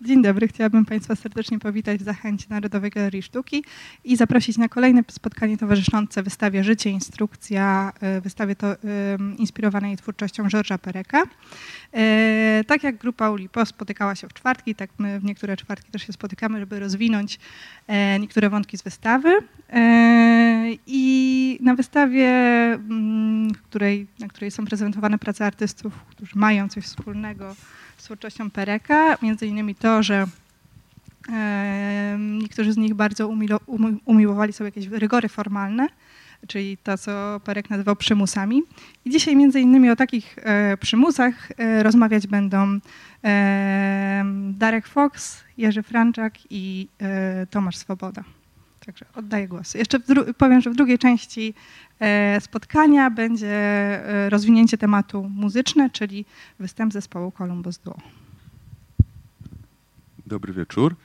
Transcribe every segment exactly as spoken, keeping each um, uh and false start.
Dzień dobry, chciałabym Państwa serdecznie powitać w Zachęcie Narodowej Galerii Sztuki i zaprosić na kolejne spotkanie towarzyszące wystawie Życie, Instrukcja, wystawie to, inspirowanej twórczością Georgesa Pereka. Tak jak grupa Oulipo spotykała się w czwartki, tak my w niektóre czwartki też się spotykamy, żeby rozwinąć niektóre wątki z wystawy. I na wystawie, w której, na której są prezentowane prace artystów, którzy mają coś wspólnego z twórczością Pereka, między innymi to, że e, niektórzy z nich bardzo umilo, um, umiłowali sobie jakieś rygory formalne, czyli to, co Perek nazywał przymusami. I dzisiaj między innymi o takich e, przymusach e, rozmawiać będą e, Darek Fox, Jerzy Franczak i e, Tomasz Swoboda. Także oddaję głos. Jeszcze powiem, że w drugiej części e, spotkania będzie e, rozwinięcie tematu muzyczne, czyli występ zespołu Columbus Duo. Dobry wieczór.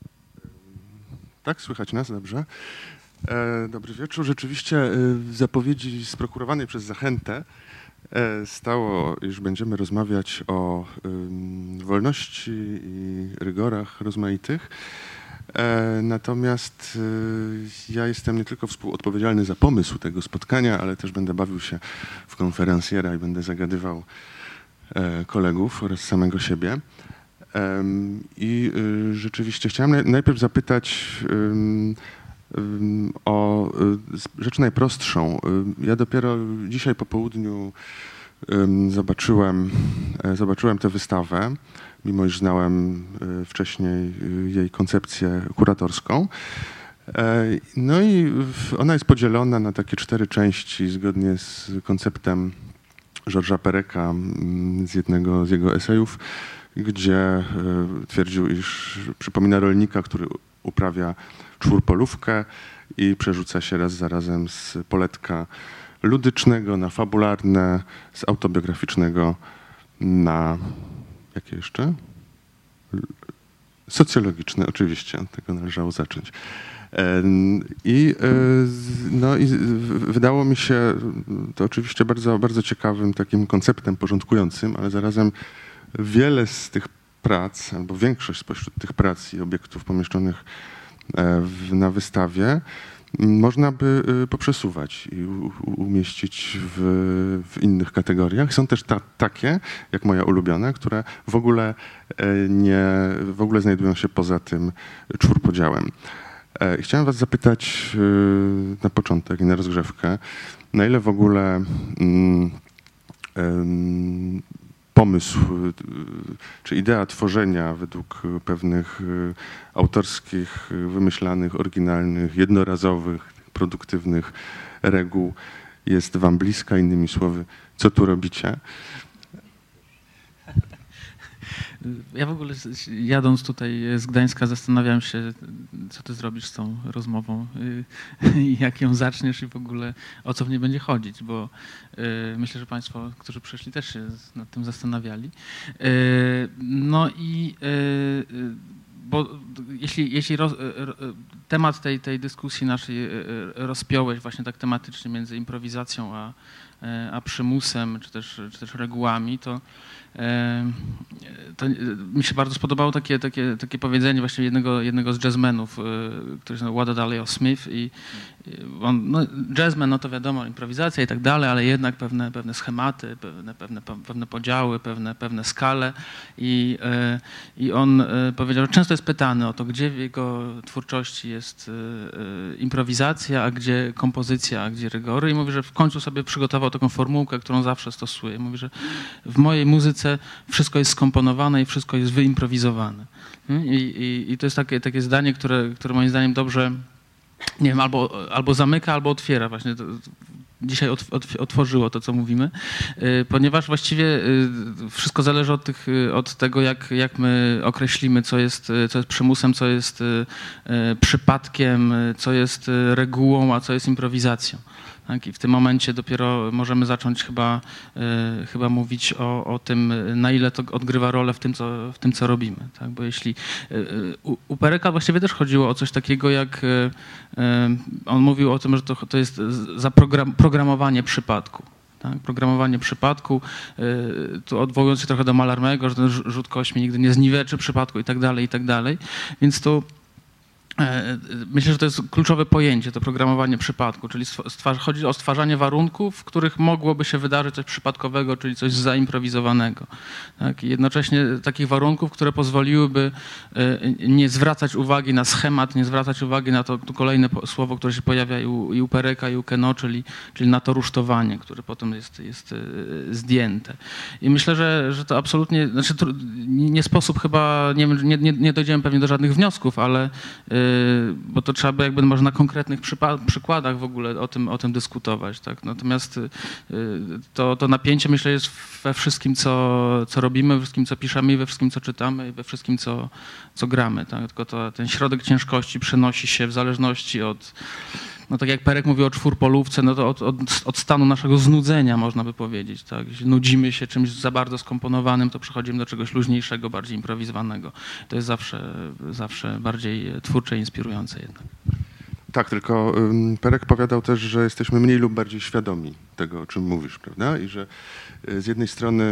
Tak, słychać nas dobrze. E, dobry wieczór. Rzeczywiście e, w zapowiedzi sprokurowanej przez Zachętę e, stało, iż będziemy rozmawiać o e, wolności i rygorach rozmaitych. Natomiast ja jestem nie tylko współodpowiedzialny za pomysł tego spotkania, ale też będę bawił się w konferencjera i będę zagadywał kolegów oraz samego siebie. I rzeczywiście chciałem najpierw zapytać o rzecz najprostszą. Ja dopiero dzisiaj po południu zobaczyłem, zobaczyłem tę wystawę, mimo iż znałem wcześniej jej koncepcję kuratorską. No i ona jest podzielona na takie cztery części zgodnie z konceptem Georgesa Pereka z jednego z jego esejów, gdzie twierdził, iż przypomina rolnika, który uprawia czwórpolówkę i przerzuca się raz za razem z poletka ludycznego na fabularne, z autobiograficznego na jakie jeszcze? Socjologiczne, oczywiście, od tego należało zacząć. I, no, i wydało mi się to oczywiście bardzo, bardzo ciekawym takim konceptem porządkującym, ale zarazem wiele z tych prac, albo większość spośród tych prac i obiektów pomieszczonych w, na wystawie można by poprzesuwać i umieścić w, w innych kategoriach. Są też ta, takie, jak moja ulubiona, które w ogóle nie, w ogóle znajdują się poza tym czwórpodziałem. Chciałem was zapytać na początek i na rozgrzewkę, na ile w ogóle um, um, pomysł czy idea tworzenia według pewnych autorskich, wymyślanych, oryginalnych, jednorazowych, produktywnych reguł jest wam bliska? Innymi słowy, co tu robicie? Ja w ogóle jadąc tutaj z Gdańska zastanawiałem się, co ty zrobisz z tą rozmową i jak ją zaczniesz i w ogóle o co w niej będzie chodzić, bo myślę, że państwo, którzy przyszli, też się nad tym zastanawiali. No i bo jeśli, jeśli roz, temat tej, tej dyskusji naszej rozpiąłeś właśnie tak tematycznie między improwizacją a, a przymusem, czy też, czy też regułami, to to mi się bardzo spodobało takie, takie, takie powiedzenie właśnie jednego, jednego z jazzmenów, który się nazywa Wada Dalio Smith i on, no, jazzman, no to wiadomo, improwizacja i tak dalej, ale jednak pewne, pewne schematy, pewne, pewne, pewne podziały, pewne, pewne skale i, i on powiedział, że często jest pytany o to, gdzie w jego twórczości jest improwizacja, a gdzie kompozycja, a gdzie rygory i mówi, że w końcu sobie przygotował taką formułkę, którą zawsze stosuje. Mówi, że w mojej muzyce wszystko jest skomponowane i wszystko jest wyimprowizowane. I, i, i to jest takie, takie zdanie, które, które moim zdaniem dobrze, nie wiem, albo, albo zamyka, albo otwiera właśnie. To, dzisiaj ot, ot, otworzyło to, co mówimy, ponieważ właściwie wszystko zależy od, tych, od tego, jak, jak my określimy, co jest, co jest przymusem, co jest przypadkiem, co jest regułą, a co jest improwizacją. Tak? I w tym momencie dopiero możemy zacząć chyba, y, chyba mówić o, o tym, na ile to odgrywa rolę w tym, co, w tym, co robimy. Tak? Bo jeśli y, u, u Pereka właściwie też chodziło o coś takiego, jak y, y, on mówił o tym, że to, to jest zaprogramowanie przypadku. Tak? Programowanie przypadku, tu odwołując się trochę do Mallarmego, że ten rzut kośmi nigdy nie zniweczy przypadku i tak dalej, i tak dalej. Więc tu myślę, że to jest kluczowe pojęcie, to programowanie przypadku, czyli chodzi o stwarzanie warunków, w których mogłoby się wydarzyć coś przypadkowego, czyli coś zaimprowizowanego. Tak? I jednocześnie takich warunków, które pozwoliłyby nie zwracać uwagi na schemat, nie zwracać uwagi na to, to kolejne słowo, które się pojawia i u, i u Pereka, i u Queneau, czyli, czyli na to rusztowanie, które potem jest, jest zdjęte. I myślę, że, że to absolutnie, znaczy nie sposób chyba, nie, nie, nie dojdziemy pewnie do żadnych wniosków, ale bo to trzeba by jakby może na konkretnych przykładach w ogóle o tym, o tym dyskutować. Tak? Natomiast to, to napięcie, myślę, jest we wszystkim, co, co robimy, we wszystkim, co piszemy, we wszystkim, co czytamy i we wszystkim, co, co gramy. Tak? Tylko to, ten środek ciężkości przenosi się w zależności od, no tak jak Perek mówił o czwórpolówce, no to od, od, od stanu naszego znudzenia, można by powiedzieć. Tak? Jeśli nudzimy się czymś za bardzo skomponowanym, to przechodzimy do czegoś luźniejszego, bardziej improwizowanego. To jest zawsze, zawsze bardziej twórcze i inspirujące jednak. Tak, tylko um, Perek powiadał też, że jesteśmy mniej lub bardziej świadomi tego, o czym mówisz, prawda? I że y, z jednej strony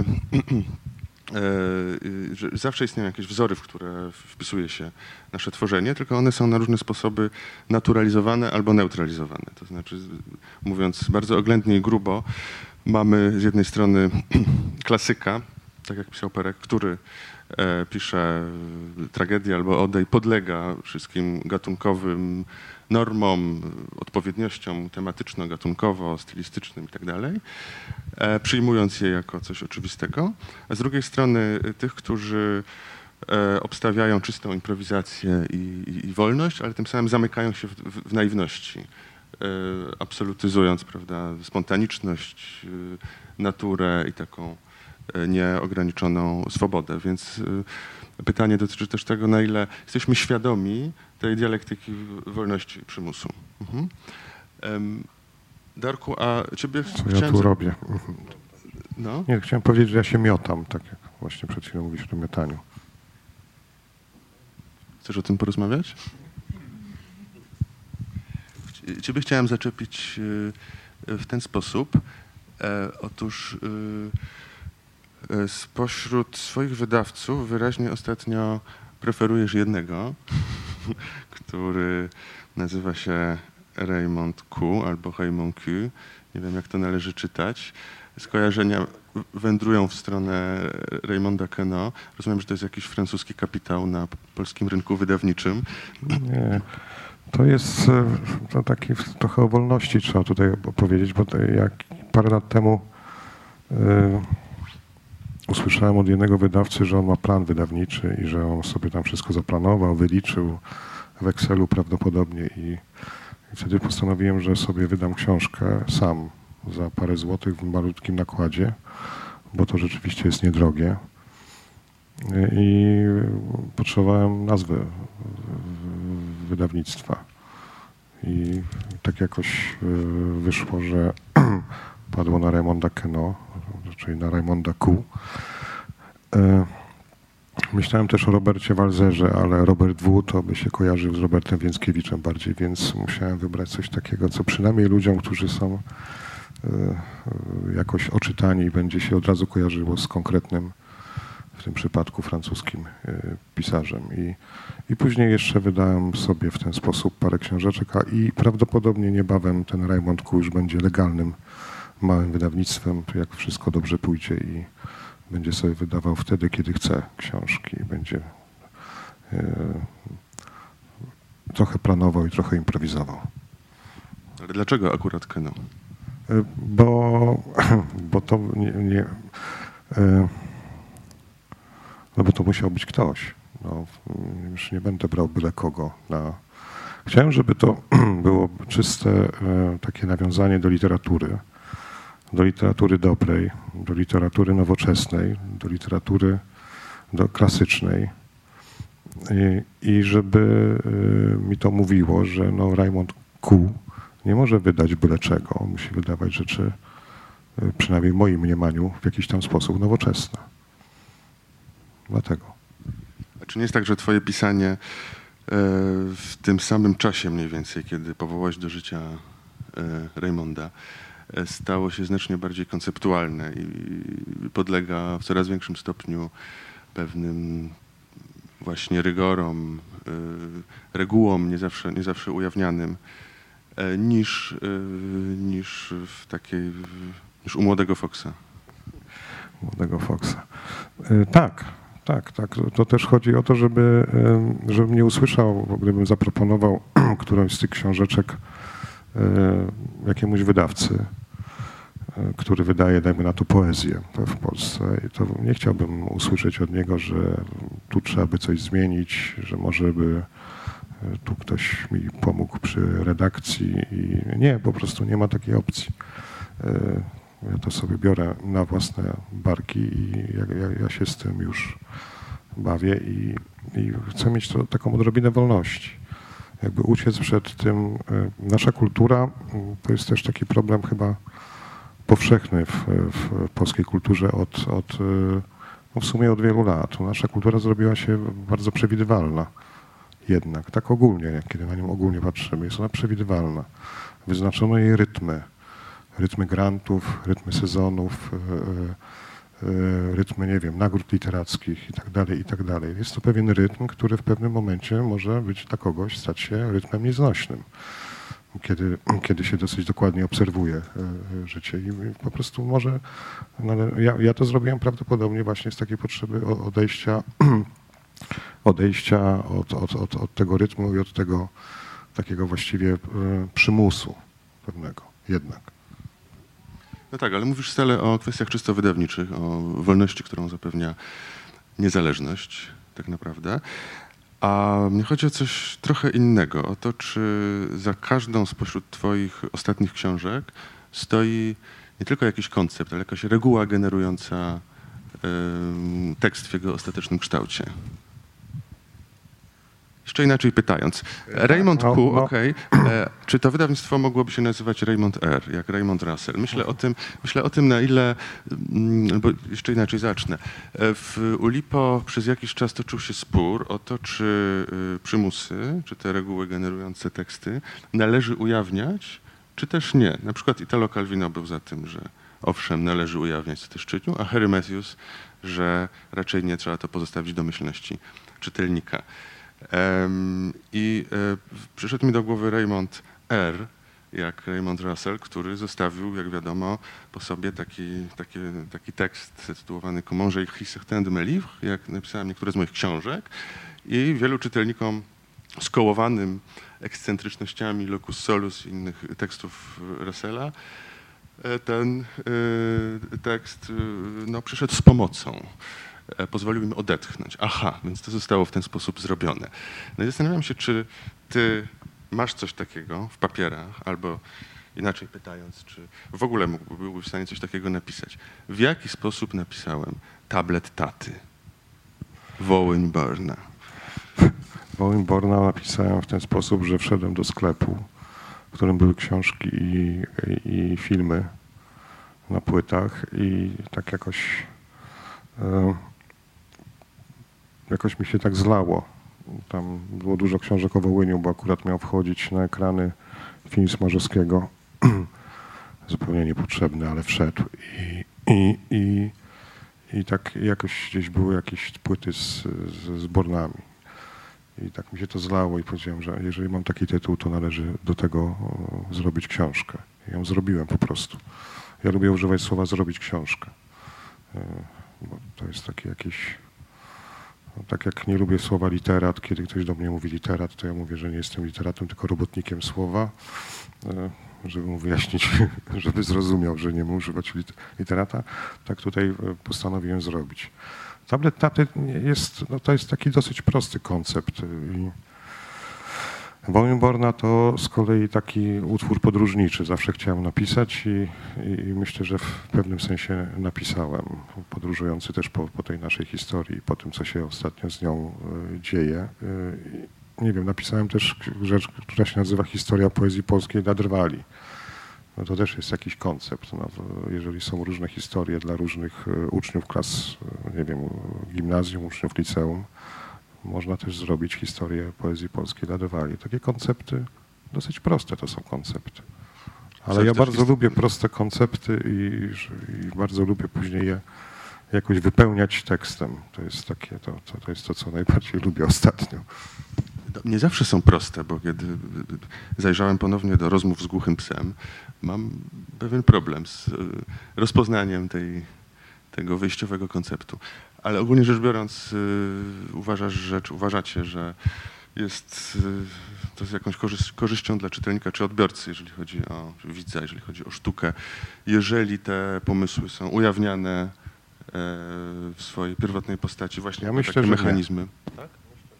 że zawsze istnieją jakieś wzory, w które wpisuje się nasze tworzenie, tylko one są na różne sposoby naturalizowane albo neutralizowane. To znaczy, mówiąc bardzo oględnie i grubo, mamy z jednej strony klasyka, tak jak pisał Perek, który e, pisze tragedię albo odę i podlega wszystkim gatunkowym normom, odpowiedniościom tematyczno-gatunkowo, stylistycznym i tak dalej, przyjmując je jako coś oczywistego, a z drugiej strony tych, którzy e, obstawiają czystą improwizację i, i, i wolność, ale tym samym zamykają się w, w, w naiwności, e, absolutyzując, prawda, spontaniczność, e, naturę i taką e, nieograniczoną swobodę. Więc e, pytanie dotyczy też tego, na ile jesteśmy świadomi tej dialektyki wolności i przymusu. Mhm. Um, Darku, a ciebie Co chciałem... ja tu robię? No? Nie, chciałem powiedzieć, że ja się miotam, tak jak właśnie przed chwilą mówisz o miotaniu. Chcesz o tym porozmawiać? Ciebie chciałem zaczepić w ten sposób. Otóż spośród swoich wydawców wyraźnie ostatnio preferujesz jednego, który nazywa się Raymond Q albo Raymond Q. Nie wiem, jak to należy czytać. Skojarzenia wędrują w stronę Raymonda Queneau. Rozumiem, że to jest jakiś francuski kapitał na polskim rynku wydawniczym. Nie, to jest to taki trochę o wolności trzeba tutaj opowiedzieć, bo to jak parę lat temu y, usłyszałem od jednego wydawcy, że on ma plan wydawniczy i że on sobie tam wszystko zaplanował, wyliczył w Excelu prawdopodobnie i I wtedy postanowiłem, że sobie wydam książkę sam za parę złotych w malutkim nakładzie, bo to rzeczywiście jest niedrogie. I potrzebowałem nazwy wydawnictwa. I tak jakoś wyszło, że padło na Raymonda Queneau, czyli na Raymonda Q. Myślałem też o Robercie Walzerze, ale Robert W. to by się kojarzył z Robertem Więckiewiczem bardziej, więc musiałem wybrać coś takiego, co przynajmniej ludziom, którzy są y, jakoś oczytani, będzie się od razu kojarzyło z konkretnym, w tym przypadku francuskim y, pisarzem. I, I później jeszcze wydałem sobie w ten sposób parę książeczek, a i prawdopodobnie niebawem ten Raymond Q. już będzie legalnym, małym wydawnictwem, jak wszystko dobrze pójdzie i będzie sobie wydawał wtedy, kiedy chce książki. Będzie e, trochę planował i trochę improwizował. Ale dlaczego akurat Queneau? E, bo, bo to nie... nie e, no bo to musiał być ktoś. No, już nie będę brał byle kogo. Na... Chciałem, żeby to było czyste e, takie nawiązanie do literatury. Do literatury dobrej, do literatury nowoczesnej, do literatury do klasycznej. I, i żeby y, mi to mówiło, że no Raymond Q. nie może wydać byle czego. Musi wydawać rzeczy, y, przynajmniej w moim mniemaniu, w jakiś tam sposób nowoczesne. Dlatego. A czy nie jest tak, że twoje pisanie y, w tym samym czasie mniej więcej, kiedy powołałeś do życia y, Raymonda, stało się znacznie bardziej konceptualne i podlega w coraz większym stopniu pewnym właśnie rygorom, regułom nie zawsze, nie zawsze ujawnianym, niż, niż w takiej, niż u młodego Foxa. Młodego Foxa. Tak, tak, tak. To też chodzi o to, żeby, żeby mnie usłyszał, bo gdybym zaproponował którąś z tych książeczek jakiemuś wydawcy, który wydaje, dajmy na to, poezję w Polsce, i to nie chciałbym usłyszeć od niego, że tu trzeba by coś zmienić, że może by tu ktoś mi pomógł przy redakcji i nie, po prostu nie ma takiej opcji. Ja to sobie biorę na własne barki i ja, ja, ja się z tym już bawię i, i chcę mieć to, taką odrobinę wolności. Jakby uciec przed tym. Nasza kultura to jest też taki problem chyba powszechny w, w polskiej kulturze od, od, no w sumie od wielu lat. Nasza kultura zrobiła się bardzo przewidywalna jednak, tak ogólnie, kiedy na nią ogólnie patrzymy, jest ona przewidywalna. Wyznaczono jej rytmy, rytmy grantów, rytmy sezonów, rytmy, nie wiem, nagród literackich i tak dalej, i tak dalej. Jest to pewien rytm, który w pewnym momencie może być dla kogoś, stać się rytmem nieznośnym, kiedy, kiedy się dosyć dokładnie obserwuje życie i po prostu może, no ja, ja to zrobiłem prawdopodobnie właśnie z takiej potrzeby odejścia, odejścia od, od, od, od tego rytmu i od tego takiego właściwie przymusu pewnego jednak. No tak, ale mówisz stale o kwestiach czysto wydawniczych, o wolności, którą zapewnia niezależność tak naprawdę. A mnie chodzi o coś trochę innego, o to, czy za każdą spośród twoich ostatnich książek stoi nie tylko jakiś koncept, ale jakaś reguła generująca y, tekst w jego ostatecznym kształcie. Jeszcze inaczej pytając, Raymond no, Q, no. okej, okay. Czy to wydawnictwo mogłoby się nazywać Raymond R, jak Raymond Russell? Myślę o tym, myślę o tym, na ile, bo jeszcze inaczej zacznę. W Ulipo przez jakiś czas toczył się spór o to, czy przymusy, czy te reguły generujące teksty należy ujawniać, czy też nie. Na przykład Italo Calvino był za tym, że owszem, należy ujawniać, co też czynił, a Harry Matthews, że raczej nie, trzeba to pozostawić domyślności czytelnika. Um, I e, przyszedł mi do głowy Raymond R, jak Raymond Russell, który zostawił, jak wiadomo, po sobie taki, taki, taki tekst tytułowany Comment j'ai écrit certains de mes livres, jak napisałem niektóre z moich książek, i wielu czytelnikom skołowanym ekscentrycznościami Locus Solus i innych tekstów Russella ten y, tekst y, no, przyszedł z pomocą. Pozwolił im odetchnąć. Aha, więc to zostało w ten sposób zrobione. No i zastanawiam się, czy ty masz coś takiego w papierach, albo inaczej pytając, czy w ogóle mógłby, byłbyś w stanie coś takiego napisać. W jaki sposób napisałem tablet taty Wołyń Borna? Wołyń Borna napisałem w ten sposób, że wszedłem do sklepu, w którym były książki i, i, i filmy na płytach i tak jakoś e, jakoś mi się tak zlało. Tam było dużo książek o Wołyniu, bo akurat miał wchodzić na ekrany film Smarzowskiego. Zupełnie niepotrzebny, ale wszedł. I, i, i, i tak jakoś gdzieś były jakieś płyty z, z, z Bornami. I tak mi się to zlało i powiedziałem, że jeżeli mam taki tytuł, to należy do tego o, zrobić książkę. I ją zrobiłem po prostu. Ja lubię używać słowa zrobić książkę. Bo to jest takie jakieś... No, tak jak nie lubię słowa literat, kiedy ktoś do mnie mówi literat, to ja mówię, że nie jestem literatem, tylko robotnikiem słowa, żeby mu wyjaśnić, żeby zrozumiał, że nie mógł używać literata. Tak tutaj postanowiłem zrobić. Tablet taty jest, no to jest taki dosyć prosty koncept. Wołyń Borna to z kolei taki utwór podróżniczy. Zawsze chciałem napisać i, i myślę, że w pewnym sensie napisałem. Podróżujący też po, po tej naszej historii, po tym, co się ostatnio z nią y, dzieje. Y, nie wiem, napisałem też rzecz, która się nazywa Historia poezji polskiej dla drwali. No to też jest jakiś koncept. No, jeżeli są różne historie dla różnych y, uczniów klas, y, nie wiem, gimnazjum, uczniów liceum, można też zrobić historię poezji polskiej dla drwali. Takie koncepty, dosyć proste to są koncepty, Ale ja bardzo lubię proste koncepty i, i bardzo lubię później je jakoś wypełniać tekstem. To jest takie, to, to, to jest to, co najbardziej lubię ostatnio. Nie zawsze są proste, bo kiedy zajrzałem ponownie do rozmów z głuchym psem, mam pewien problem z rozpoznaniem tej, tego wyjściowego konceptu. Ale ogólnie rzecz biorąc, uważasz, że, czy uważacie, że jest to z jakąś korzyść, korzyścią dla czytelnika czy odbiorcy, jeżeli chodzi o widza, jeżeli chodzi o sztukę, jeżeli te pomysły są ujawniane w swojej pierwotnej postaci, właśnie ja myślę, takie że mechanizmy. Tak?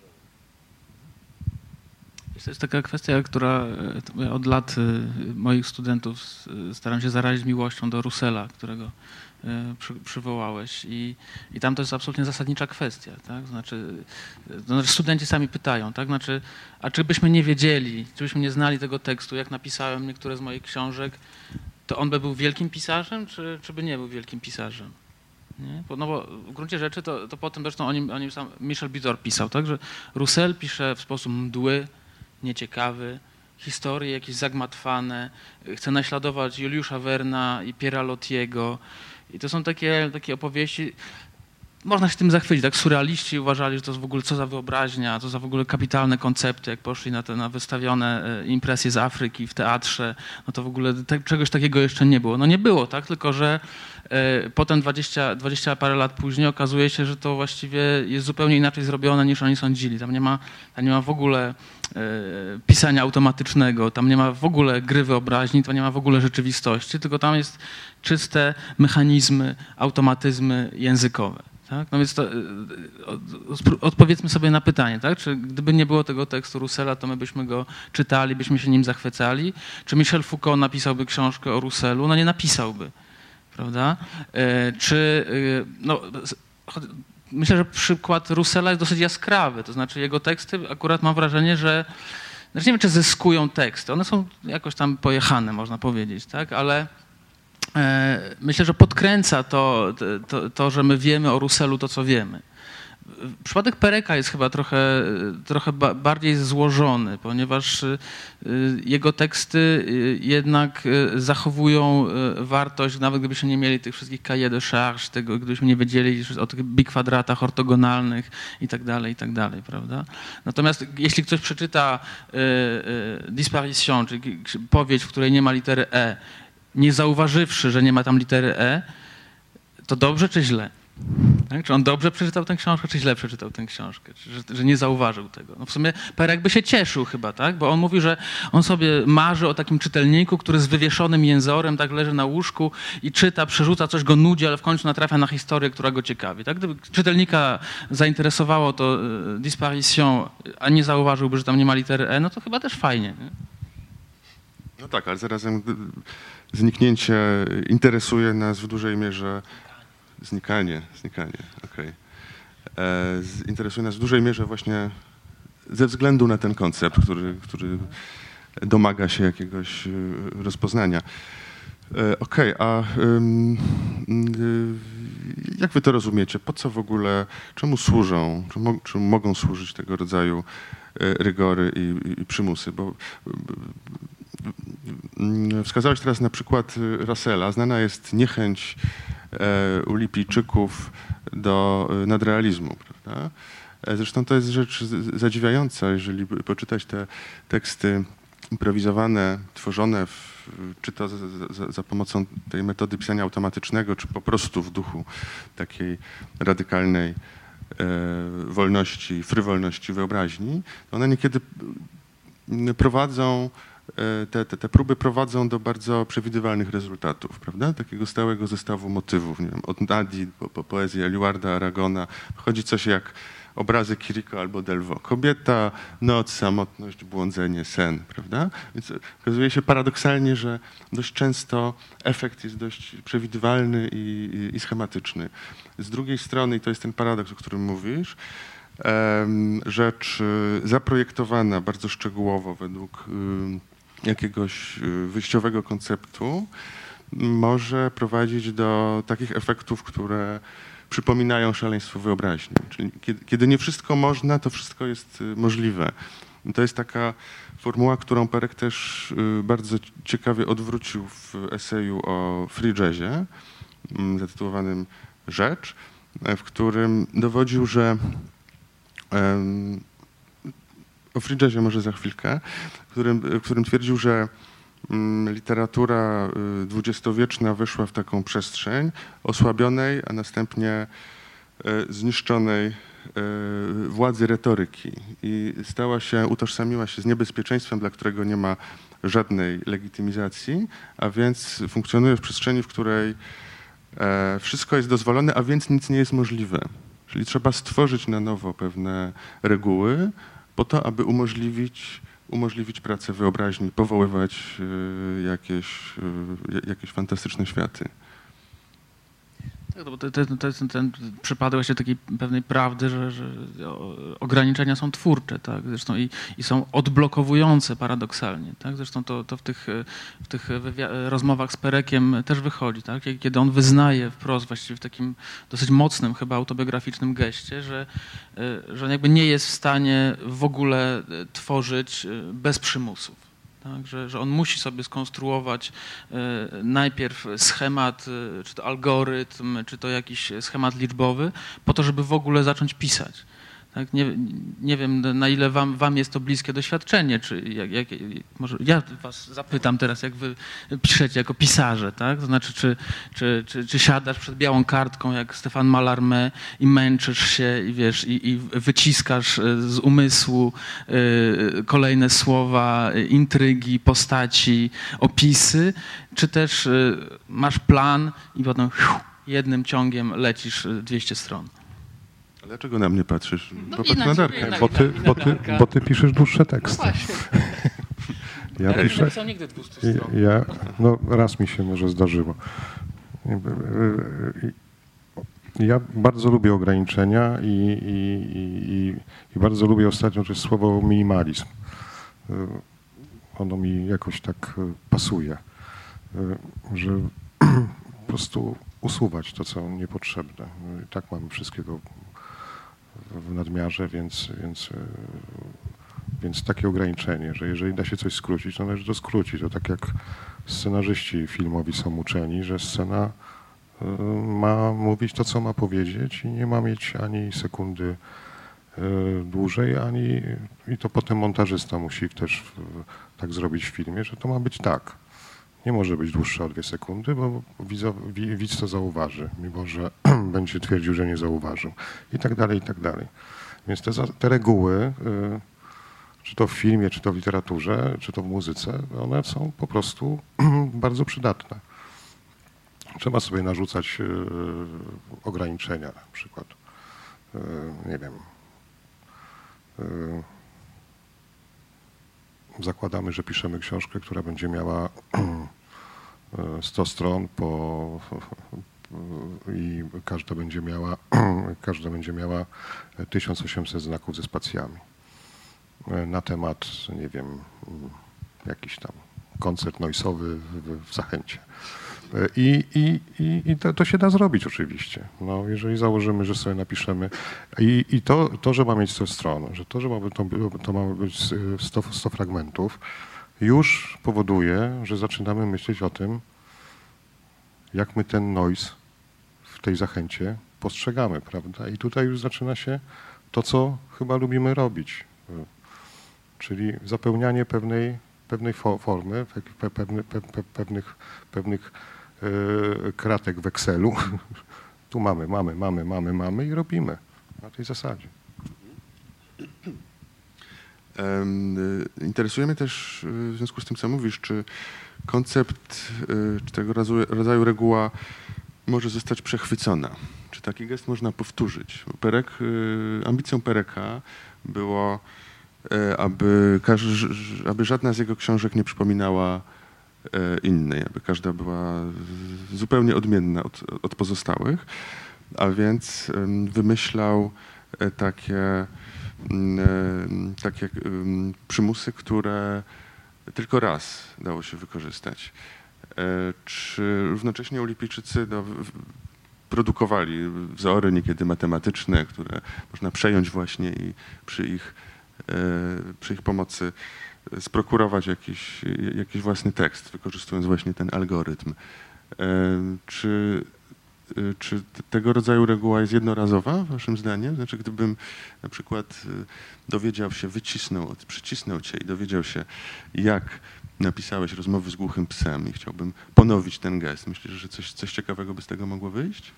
To jest taka kwestia, która od lat moich studentów staram się zarazić miłością do Rusella, którego przy, przywołałeś. I, I tam to jest absolutnie zasadnicza kwestia. Tak? Znaczy, znaczy studenci sami pytają, tak? Znaczy, a czy byśmy nie wiedzieli, czy byśmy nie znali tego tekstu, jak napisałem niektóre z moich książek, to on by był wielkim pisarzem, czy, czy by nie był wielkim pisarzem? Nie? Bo, no bo w gruncie rzeczy to, to potem zresztą o nim, o nim sam Michel Bizor pisał, tak? Że Roussel pisze w sposób mdły, nieciekawy, historie jakieś zagmatwane, chce naśladować Juliusza Verna i Pierre'a Lotiego i to są takie, takie opowieści, można się tym zachwycić, tak surrealiści uważali, że to jest w ogóle co za wyobraźnia, co za w ogóle kapitalne koncepty, jak poszli na te na wystawione impresje z Afryki w teatrze, no to w ogóle te, czegoś takiego jeszcze nie było. No nie było, tak, tylko że e, potem dwadzieścia, dwadzieścia parę lat później okazuje się, że to właściwie jest zupełnie inaczej zrobione niż oni sądzili. Tam nie ma, tam nie ma w ogóle e, pisania automatycznego, tam nie ma w ogóle gry wyobraźni, tam nie ma w ogóle rzeczywistości, tylko tam jest czyste mechanizmy, automatyzmy językowe. Tak? No więc to, odpowiedzmy sobie na pytanie, tak? Czy gdyby nie było tego tekstu Roussela, to my byśmy go czytali, byśmy się nim zachwycali? Czy Michel Foucault napisałby książkę o Roussellu? No nie napisałby, prawda? E, czy, no, myślę, że przykład Roussella jest dosyć jaskrawy, to znaczy jego teksty akurat mam wrażenie, że, znaczy nie wiem, czy zyskują teksty, one są jakoś tam pojechane, można powiedzieć, tak? Ale myślę, że podkręca to, to, to, że my wiemy o Roussellu to, co wiemy. Przypadek Pereka jest chyba trochę, trochę bardziej złożony, ponieważ jego teksty jednak zachowują wartość, nawet gdybyśmy nie mieli tych wszystkich cahiers de charge, tego, gdybyśmy nie wiedzieli o tych bikwadratach ortogonalnych i tak dalej, i tak dalej, prawda? Natomiast jeśli ktoś przeczyta Disparition, czyli powieść, w której nie ma litery E, nie zauważywszy, że nie ma tam litery E, to dobrze czy źle? Tak? Czy on dobrze przeczytał tę książkę, czy źle przeczytał tę książkę? Czy, że, że nie zauważył tego? No w sumie Perek by się cieszył chyba, tak? Bo on mówi, że on sobie marzy o takim czytelniku, który z wywieszonym jęzorem tak leży na łóżku i czyta, przerzuca, coś go nudzi, ale w końcu natrafia na historię, która go ciekawi. Tak? Gdyby czytelnika zainteresowało to y, Disparition, a nie zauważyłby, że tam nie ma litery E, no to chyba też fajnie. Nie? No tak, ale zarazem zniknięcie interesuje nas w dużej mierze, znikanie, znikanie, okej. Okay. Interesuje nas w dużej mierze właśnie ze względu na ten koncept, który, który domaga się jakiegoś rozpoznania. Okej, okay, a um, jak wy to rozumiecie? Po co w ogóle, czemu służą, czy, mo, czy mogą służyć tego rodzaju rygory i, i przymusy? Bo wskazałeś teraz na przykład Russella. Znana jest niechęć u Libijczyków do nadrealizmu, prawda? Zresztą to jest rzecz zadziwiająca, jeżeli poczytać te teksty improwizowane, tworzone w, czy to za, za, za pomocą tej metody pisania automatycznego, czy po prostu w duchu takiej radykalnej e, wolności, frywolności wyobraźni, one niekiedy prowadzą Te, te, te próby prowadzą do bardzo przewidywalnych rezultatów, prawda? Takiego stałego zestawu motywów, nie wiem, od Nadi po, po poezję Eliwarda Aragona wchodzi coś jak obrazy Chirico albo Delvaux. Kobieta, noc, samotność, błądzenie, sen, prawda? Więc okazuje się paradoksalnie, że dość często efekt jest dość przewidywalny i, i, i schematyczny. Z drugiej strony, i to jest ten paradoks, o którym mówisz, rzecz zaprojektowana bardzo szczegółowo według jakiegoś wyjściowego konceptu może prowadzić do takich efektów, które przypominają szaleństwo wyobraźni. Czyli kiedy, kiedy nie wszystko można, to wszystko jest możliwe. To jest taka formuła, którą Perek też bardzo ciekawie odwrócił w eseju o free jazzie zatytułowanym Rzecz, w którym dowodził, że o free jazzie może za chwilkę, w którym, w którym twierdził, że literatura dwudziestowieczna weszła w taką przestrzeń osłabionej, a następnie zniszczonej władzy retoryki i stała się, utożsamiła się z niebezpieczeństwem, dla którego nie ma żadnej legitymizacji, a więc funkcjonuje w przestrzeni, w której wszystko jest dozwolone, a więc nic nie jest możliwe. Czyli trzeba stworzyć na nowo pewne reguły po to, aby umożliwić, umożliwić pracę wyobraźni, powoływać jakieś, jakieś fantastyczne światy. Tak, bo to, to, to jest ten przypadek właśnie takiej pewnej prawdy, że, że ograniczenia są twórcze, tak? Zresztą i, i są odblokowujące paradoksalnie, tak? Zresztą to, to w tych, w tych rozmowach z Perekiem też wychodzi, tak? Kiedy on wyznaje wprost właściwie w takim dosyć mocnym, chyba autobiograficznym geście, że, że on jakby nie jest w stanie w ogóle tworzyć bez przymusów. Tak, że, że on musi sobie skonstruować y, najpierw schemat, y, czy to algorytm, czy to jakiś schemat liczbowy, po to, żeby w ogóle zacząć pisać. Tak? Nie, nie wiem, na ile wam, wam jest to bliskie doświadczenie, czy jak, jak, może ja was zapytam teraz, jak wy piszecie jako pisarze, tak? To znaczy, czy, czy, czy, czy siadasz przed białą kartką, jak Stefan Mallarmé i męczysz się i wiesz, i, i wyciskasz z umysłu y, kolejne słowa, intrygi, postaci, opisy, czy też y, masz plan i potem fiu, jednym ciągiem lecisz dwieście stron. Dlaczego na mnie patrzysz? No Popatrz na Darka. Bo ty, bo, ty, bo ty piszesz dłuższe teksty. Ja ja piszę. nie nigdy dwieście stron. Ja, no raz mi się może zdarzyło. Ja bardzo lubię ograniczenia i, i, i, i bardzo lubię ostatnio też słowo minimalizm. Ono mi jakoś tak pasuje, że po prostu usuwać to, co niepotrzebne. I tak mamy wszystkiego w nadmiarze, więc, więc, więc takie ograniczenie, że jeżeli da się coś skrócić, to należy to skrócić. To tak jak scenarzyści filmowi są uczeni, że scena ma mówić to, co ma powiedzieć i nie ma mieć ani sekundy dłużej, ani i to potem montażysta musi też tak zrobić w filmie, że to ma być tak. Nie może być dłuższe o dwie sekundy, bo widz to zauważy, mimo że będzie twierdził, że nie zauważył. I tak dalej, i tak dalej. Więc te, te reguły, czy to w filmie, czy to w literaturze, czy to w muzyce, one są po prostu bardzo przydatne. Trzeba sobie narzucać ograniczenia, na przykład, nie wiem, zakładamy, że piszemy książkę, która będzie miała sto stron po, i każda będzie miała, każda będzie miała tysiąc osiemset znaków ze spacjami na temat, nie wiem, jakiś tam koncert noisowy w, w Zachęcie. I, i, i, i to, to się da zrobić oczywiście. No, jeżeli założymy, że sobie napiszemy i, i to, to, że ma mieć sto stron, że to, że ma, to, to ma być sto, sto fragmentów, już powoduje, że zaczynamy myśleć o tym, jak my ten noise w tej Zachęcie postrzegamy, prawda? I tutaj już zaczyna się to, co chyba lubimy robić, czyli zapełnianie pewnej, pewnej formy, pewnych, pewnych, pewnych kratek w Excelu. Tu mamy, mamy, mamy, mamy, mamy i robimy na tej zasadzie. Interesuje mnie też w związku z tym, co mówisz, czy koncept, czy tego rodzaju reguła może zostać przechwycona? Czy taki gest można powtórzyć? Perek, ambicją Pereka było, aby, aby żadna z jego książek nie przypominała innej, aby każda była zupełnie odmienna od, od pozostałych, a więc wymyślał takie, takie przymusy, które tylko raz dało się wykorzystać. Czy równocześnie Olimpijczycy no, produkowali wzory niekiedy matematyczne, które można przejąć właśnie i przy ich przy ich pomocy sprokurować jakiś, jakiś własny tekst, wykorzystując właśnie ten algorytm. Czy, czy tego rodzaju reguła jest jednorazowa, waszym zdaniem? Znaczy, gdybym na przykład dowiedział się, wycisnął, przycisnął cię i dowiedział się, jak napisałeś rozmowy z głuchym psem i chciałbym ponowić ten gest. Myślisz, że coś, coś ciekawego by z tego mogło wyjść?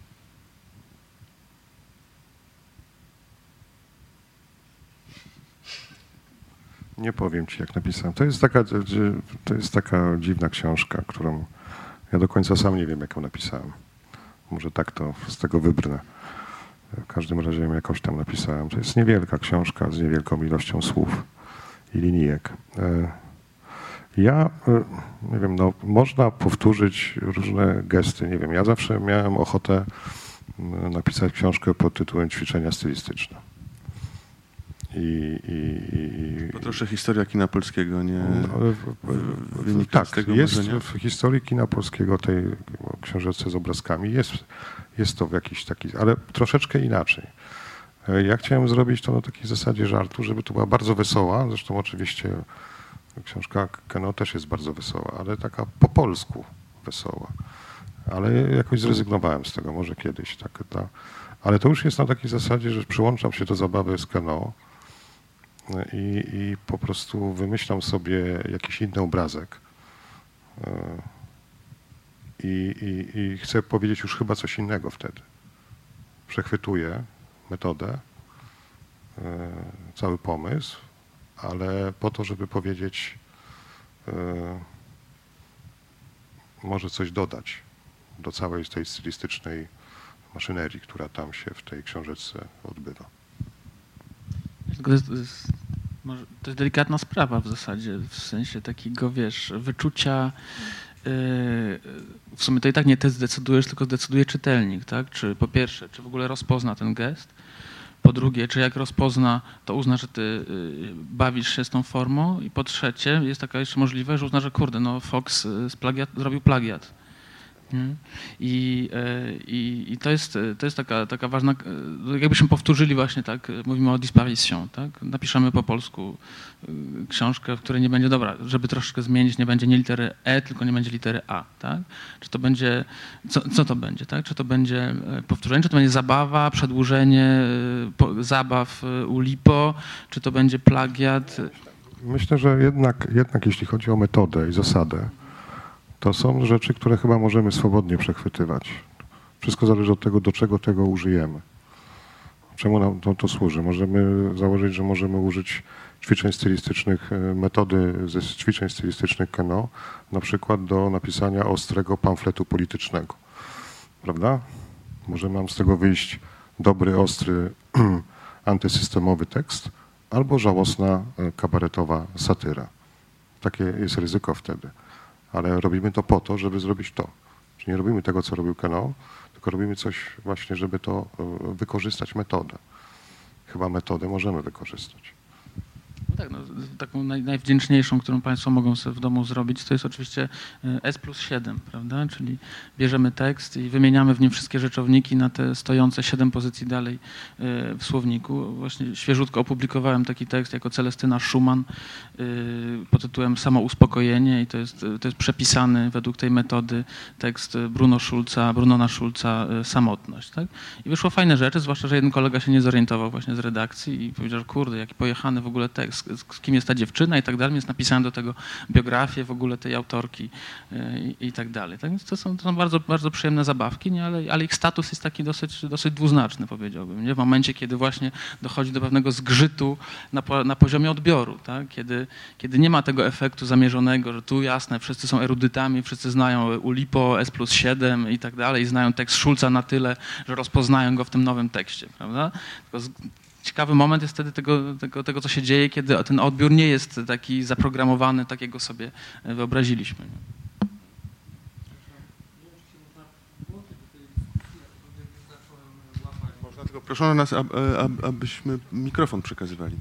Nie powiem ci, jak napisałem. To jest taka, to jest taka dziwna książka, którą ja do końca sam nie wiem, jak ją napisałem. Może tak to z tego wybrnę. W każdym razie ją jakoś tam napisałem. To jest niewielka książka z niewielką ilością słów i linijek. Ja, nie wiem, no, można powtórzyć różne gesty. Nie wiem, ja zawsze miałem ochotę napisać książkę pod tytułem Ćwiczenia stylistyczne. I, i, i, Bo troszkę historia kina polskiego nie no, wynika tak, z tego jest marzenia. w historii kina polskiego, tej książeczce z obrazkami, jest, jest to w jakiś taki, ale troszeczkę inaczej. Ja chciałem zrobić to na takiej zasadzie żartu, żeby to była bardzo wesoła, zresztą oczywiście książka Keno też jest bardzo wesoła, ale taka po polsku wesoła. Ale jakoś zrezygnowałem z tego, może kiedyś. Tak, ta, ale to już jest na takiej zasadzie, że przyłączam się do zabawy z Keno i, i po prostu wymyślam sobie jakiś inny obrazek i, i, i chcę powiedzieć już chyba coś innego wtedy. Przechwytuję metodę, cały pomysł, ale po to, żeby powiedzieć, może coś dodać do całej tej stylistycznej maszynerii, która tam się w tej książeczce odbywa. To jest, to jest, może, to jest delikatna sprawa w zasadzie, w sensie takiego, wiesz, wyczucia. Yy, w sumie to i tak nie ty zdecydujesz, tylko zdecyduje czytelnik, tak? Czy po pierwsze, czy w ogóle rozpozna ten gest? Po drugie, czy jak rozpozna, to uzna, że ty yy, bawisz się z tą formą? I po trzecie, jest taka jeszcze możliwość, że uzna, że kurde, no Fox z plagiat, zrobił plagiat. I, i, i to jest, to jest taka, taka ważna, jakbyśmy powtórzyli właśnie tak, mówimy o disparition, tak? Napiszemy po polsku książkę, w której nie będzie, dobra, żeby troszkę zmienić, nie będzie nie litery E, tylko nie będzie litery A, tak? Czy to będzie, co, co to będzie, tak? Czy to będzie powtórzenie, czy to będzie zabawa, przedłużenie po, zabaw u Lipo, czy to będzie plagiat? Myślę, że jednak, jednak jeśli chodzi o metodę i zasadę, to są rzeczy, które chyba możemy swobodnie przechwytywać. Wszystko zależy od tego, do czego tego użyjemy. Czemu nam to, to służy? Możemy założyć, że możemy użyć ćwiczeń stylistycznych, metody ze ćwiczeń stylistycznych Keno, na przykład do napisania ostrego pamfletu politycznego. Prawda? Może nam z tego wyjść dobry, ostry, antysystemowy tekst, albo żałosna, kabaretowa satyra. Takie jest ryzyko wtedy. Ale robimy to po to, żeby zrobić to. Czyli nie robimy tego, co robił Keno, tylko robimy coś właśnie, żeby to wykorzystać metodę. Chyba metodę możemy wykorzystać. No tak, no, taką naj, najwdzięczniejszą, którą Państwo mogą sobie w domu zrobić, to jest oczywiście S plus siedem, prawda? Czyli bierzemy tekst i wymieniamy w nim wszystkie rzeczowniki na te stojące siedem pozycji dalej w słowniku. Właśnie świeżutko opublikowałem taki tekst jako Celestyna Schumann pod tytułem Samouspokojenie i to jest, to jest przepisany według tej metody tekst Bruno Schulza, Brunona Schulza Samotność. Tak? I wyszło fajne rzeczy, zwłaszcza, że jeden kolega się nie zorientował właśnie z redakcji i powiedział, że kurde, jaki pojechany w ogóle tekst, z kim jest ta dziewczyna i tak dalej, więc napisałem do tego biografię w ogóle tej autorki i, i tak dalej. Tak więc to są, to są bardzo, bardzo przyjemne zabawki, nie? Ale, ale ich status jest taki dosyć, dosyć dwuznaczny, powiedziałbym, nie? W momencie, kiedy właśnie dochodzi do pewnego zgrzytu na, na poziomie odbioru, tak? Kiedy, kiedy nie ma tego efektu zamierzonego, że tu jasne, wszyscy są erudytami, wszyscy znają Ulipo, S plus siedem i tak dalej, i znają tekst Schulza na tyle, że rozpoznają go w tym nowym tekście, prawda? Tylko z, Ciekawy moment jest wtedy tego, tego, tego, co się dzieje, kiedy ten odbiór nie jest taki zaprogramowany, tak jak go sobie wyobraziliśmy. Można, tylko proszono nas, ab, ab, abyśmy mikrofon przekazywali.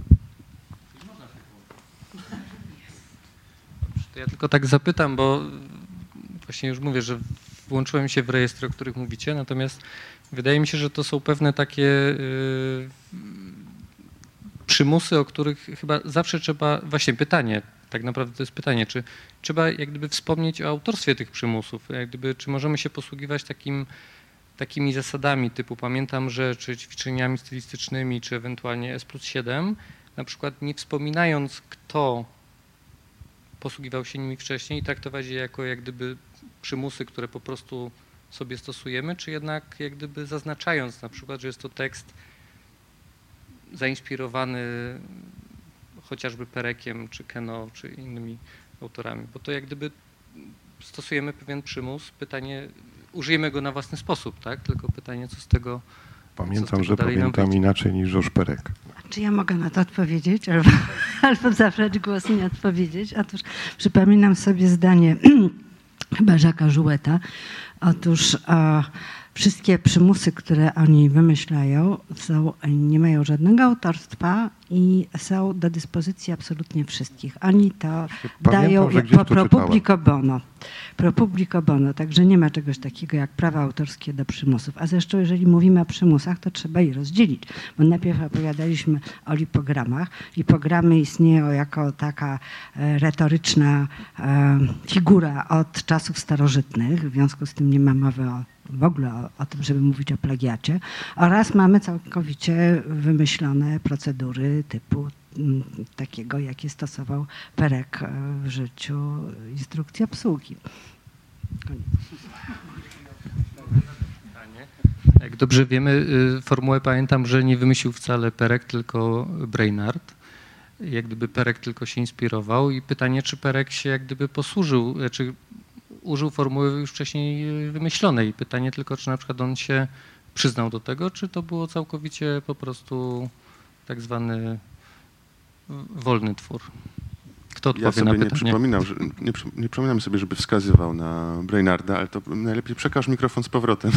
To ja tylko tak zapytam, bo właśnie już mówię, że włączyłem się w rejestry, o których mówicie, natomiast wydaje mi się, że to są pewne takie yy, przymusy, o których chyba zawsze trzeba, właśnie pytanie, tak naprawdę to jest pytanie, czy trzeba jak gdyby wspomnieć o autorstwie tych przymusów, jak gdyby, czy możemy się posługiwać takim, takimi zasadami typu pamiętam, że czy ćwiczeniami stylistycznymi, czy ewentualnie S plus siedem, na przykład nie wspominając, kto posługiwał się nimi wcześniej i traktować je jako jak gdyby przymusy, które po prostu sobie stosujemy, czy jednak jak gdyby zaznaczając na przykład, że jest to tekst zainspirowany chociażby Perekiem, czy Keno, czy innymi autorami, bo to jak gdyby stosujemy pewien przymus, pytanie, użyjemy go na własny sposób, tak? Tylko pytanie, co z tego Pamiętam, co z tego że dalej nam pamiętam wyjdzie. inaczej niż Georges Perec. Czy ja mogę na to odpowiedzieć, albo, albo zabrać głos i nie odpowiedzieć? Otóż przypominam sobie zdanie chyba Jacques'a Jouetta. Otóż e, wszystkie przymusy, które oni wymyślają, są, nie mają żadnego autorstwa i są do dyspozycji absolutnie wszystkich. Oni to Pamiętam, dają że gdzieś po to pro czytałem. publico bono. Pro publico bono, także nie ma czegoś takiego jak prawa autorskie do przymusów. A zresztą jeżeli mówimy o przymusach, to trzeba je rozdzielić, bo najpierw opowiadaliśmy o lipogramach. Lipogramy istnieją jako taka e, retoryczna e, figura od czasów starożytnych, w związku z tym nie ma mowy o w ogóle o, o tym, żeby mówić o plagiacie, oraz mamy całkowicie wymyślone procedury typu m, takiego, jakie stosował Perec w życiu instrukcji obsługi. Koniec. Jak dobrze wiemy, formułę pamiętam, że nie wymyślił wcale Perec, tylko Brainard. Jak gdyby Perec tylko się inspirował i pytanie, czy Perec się jak gdyby posłużył, czy użył formuły już wcześniej wymyślonej. Pytanie tylko, czy na przykład on się przyznał do tego, czy to było całkowicie po prostu tak zwany wolny twór. Kto odpowie Ja sobie na nie pytanie? przypominam, że, nie, przy- nie przypominam sobie, żeby wskazywał na Brainarda, ale to najlepiej przekaż mikrofon z powrotem.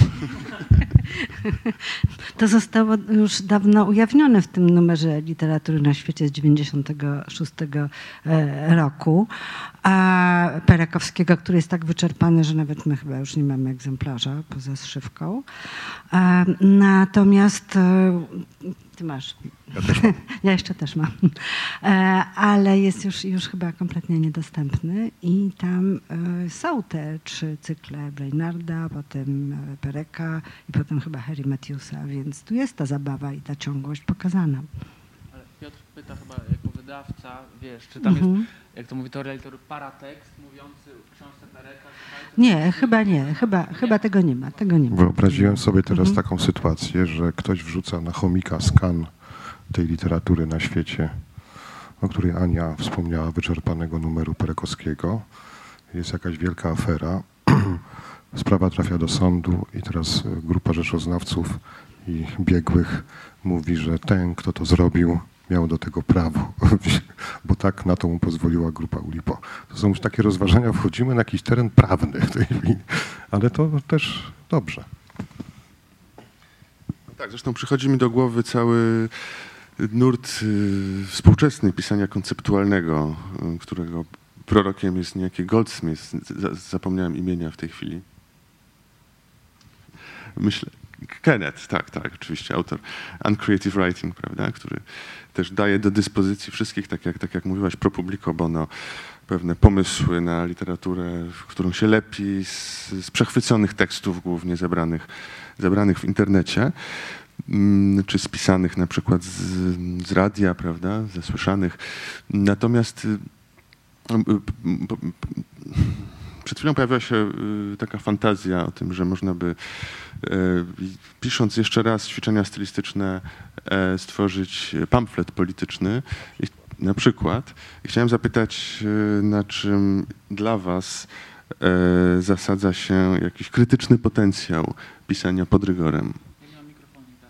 To zostało już dawno ujawnione w tym numerze Literatury na świecie z dziewięćdziesiątego szóstego roku, a Perekowskiego, który jest tak wyczerpany, że nawet my chyba już nie mamy egzemplarza poza zszywką. A, natomiast e, ty masz. Ja też mam. Ja jeszcze też mam. E, ale jest już, już chyba kompletnie niedostępny i tam e, są te trzy cykle Brainarda, potem e, Pereca i potem chyba Harry Matthewsa, więc tu jest ta zabawa i ta ciągłość pokazana. Ale Piotr pyta chyba jako wydawca, wiesz, czy tam Mhm. jest, jak to mówi teoria literatury, paratekst mówiący w książce Pereca? Nie, chyba nie, chyba, chyba tego nie ma, tego nie ma. Wyobraziłem sobie teraz Mhm. taką sytuację, że ktoś wrzuca na chomika skan tej literatury na świecie, o której Ania wspomniała, wyczerpanego numeru Perekowskiego. Jest jakaś wielka afera. Sprawa trafia do sądu i teraz grupa rzeczoznawców i biegłych mówi, że ten, kto to zrobił, miał do tego prawo, bo tak na to mu pozwoliła grupa Ulipo. To są już takie rozważania, wchodzimy na jakiś teren prawny w tej chwili, ale to też dobrze. No tak, zresztą przychodzi mi do głowy cały nurt y, współczesny pisania konceptualnego, y, którego prorokiem jest niejaki Goldsmith. Z, zapomniałem imienia w tej chwili. Myślę, Kenneth, tak, tak, oczywiście, autor Uncreative Writing, prawda, który też daje do dyspozycji wszystkich, tak jak, tak jak mówiłaś, pro publico bono, pewne pomysły na literaturę, w którą się lepi, z, z przechwyconych tekstów głównie zebranych, zebranych w internecie, mm, czy spisanych na przykład z, z radia, prawda, ze słyszanych. Natomiast y, y, y, przed chwilą pojawiła się y, taka fantazja o tym, że można by, y, pisząc jeszcze raz ćwiczenia stylistyczne, y, stworzyć pamflet polityczny. I na przykład i chciałem zapytać, y, na czym dla was y, zasadza się jakiś krytyczny potencjał pisania pod rygorem? Nie mam mikrofonu, tak.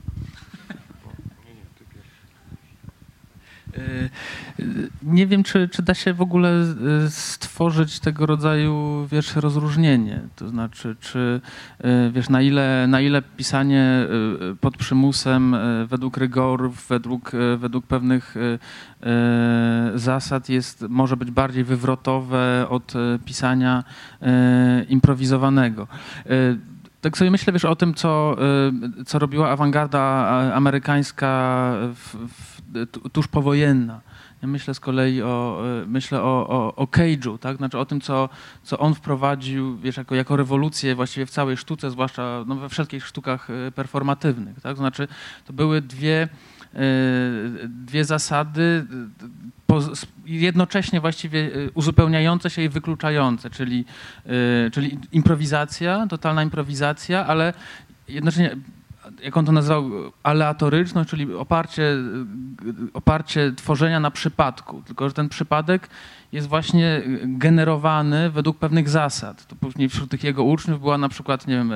Nie wiem, czy, czy da się w ogóle stworzyć tego rodzaju, wiesz, rozróżnienie. To znaczy, czy, wiesz, na ile, na ile pisanie pod przymusem według rygorów, według, według pewnych zasad jest, może być bardziej wywrotowe od pisania improwizowanego. Tak sobie myślę, wiesz, o tym, co, co robiła awangarda amerykańska w, w tuż powojenna. Ja myślę z kolei o, myślę o, o, o Cage'u, tak? Znaczy o tym, co, co on wprowadził, wiesz, jako, jako rewolucję właściwie w całej sztuce, zwłaszcza no, we wszelkich sztukach performatywnych, tak? Znaczy to były dwie, dwie zasady jednocześnie właściwie uzupełniające się i wykluczające, czyli, czyli improwizacja, totalna improwizacja, ale jednocześnie, jak on to nazwał, aleatoryczność, czyli oparcie, oparcie tworzenia na przypadku, tylko że ten przypadek jest właśnie generowany według pewnych zasad. To później wśród tych jego uczniów była na przykład, nie wiem,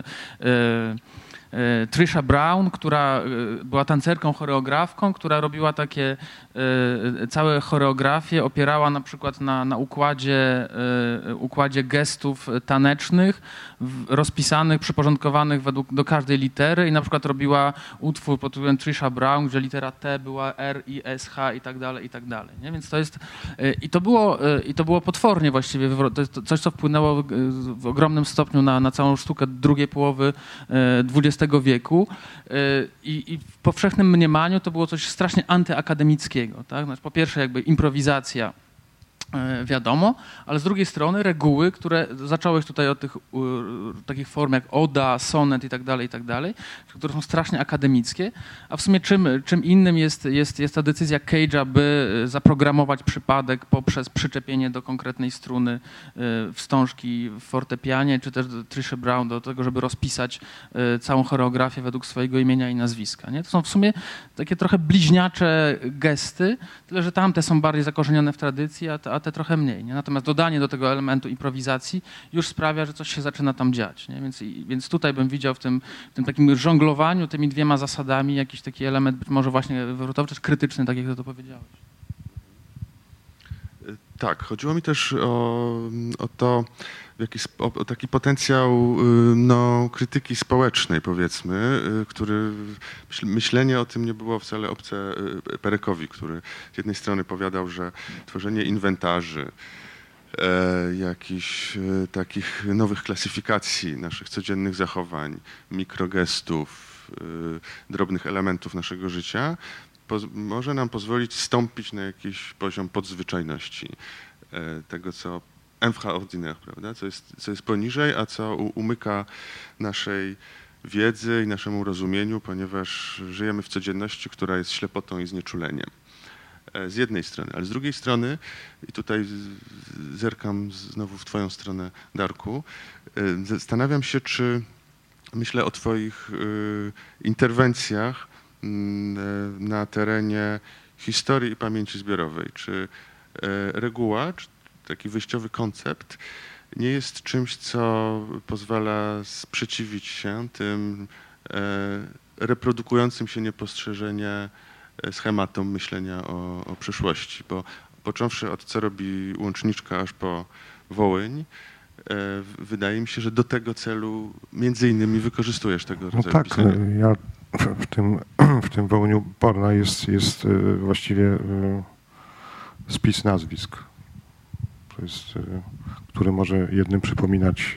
Trisha Brown, która była tancerką, choreografką, która robiła takie całe choreografie, opierała na przykład na, na układzie, układzie gestów tanecznych, rozpisanych, przyporządkowanych według, do każdej litery i na przykład robiła utwór pod tytułem Trisha Brown, gdzie litera T była R, I, S, H i tak dalej, i tak dalej. Nie? Więc to jest, i to było, i to było potwornie właściwie, to jest coś, co wpłynęło w ogromnym stopniu na, na całą sztukę drugiej połowy dwudziestego wieku i, i w powszechnym mniemaniu to było coś strasznie antyakademickiego. Tak? Znaczy, po pierwsze jakby improwizacja, wiadomo, ale z drugiej strony reguły, które zacząłeś tutaj od tych u, takich form jak oda, sonet i tak dalej, i tak dalej, które są strasznie akademickie, a w sumie czym, czym innym jest, jest, jest ta decyzja Cage'a, by zaprogramować przypadek poprzez przyczepienie do konkretnej struny wstążki w fortepianie, czy też do Trisha Brown do tego, żeby rozpisać całą choreografię według swojego imienia i nazwiska. Nie? To są w sumie takie trochę bliźniacze gesty, tyle że tamte są bardziej zakorzenione w tradycji, a te, a te trochę mniej. Nie? Natomiast dodanie do tego elementu improwizacji już sprawia, że coś się zaczyna tam dziać. Nie? Więc, więc tutaj bym widział w tym, w tym takim żonglowaniu tymi dwiema zasadami jakiś taki element być może właśnie wywrotowy, czy krytyczny, tak jak to powiedziałeś. Tak, chodziło mi też o, o to, w jaki, o, o taki potencjał no, krytyki społecznej, powiedzmy, który myślenie o tym nie było wcale obce Perekowi, który z jednej strony powiadał, że tworzenie inwentarzy, e, jakichś e, takich nowych klasyfikacji naszych codziennych zachowań, mikrogestów, e, drobnych elementów naszego życia może nam pozwolić stąpić na jakiś poziom podzwyczajności e, tego, co infraordinaire, prawda? Co jest, co jest poniżej, a co umyka naszej wiedzy i naszemu rozumieniu, ponieważ żyjemy w codzienności, która jest ślepotą i znieczuleniem. Z jednej strony, ale z drugiej strony, i tutaj zerkam znowu w twoją stronę, Darku, zastanawiam się, czy myślę o twoich interwencjach na terenie historii i pamięci zbiorowej. Czy reguła, czy taki wyjściowy koncept nie jest czymś, co pozwala sprzeciwić się tym reprodukującym się niepostrzeżenie schematom myślenia o, o przyszłości, bo począwszy od co robi Łączniczka aż po Wołyń, wydaje mi się, że do tego celu między innymi wykorzystujesz tego rodzaju no tak, pisania. Ja w tym, w tym Wołyniu Borna jest, jest właściwie spis nazwisk, to jest, który może jednym przypominać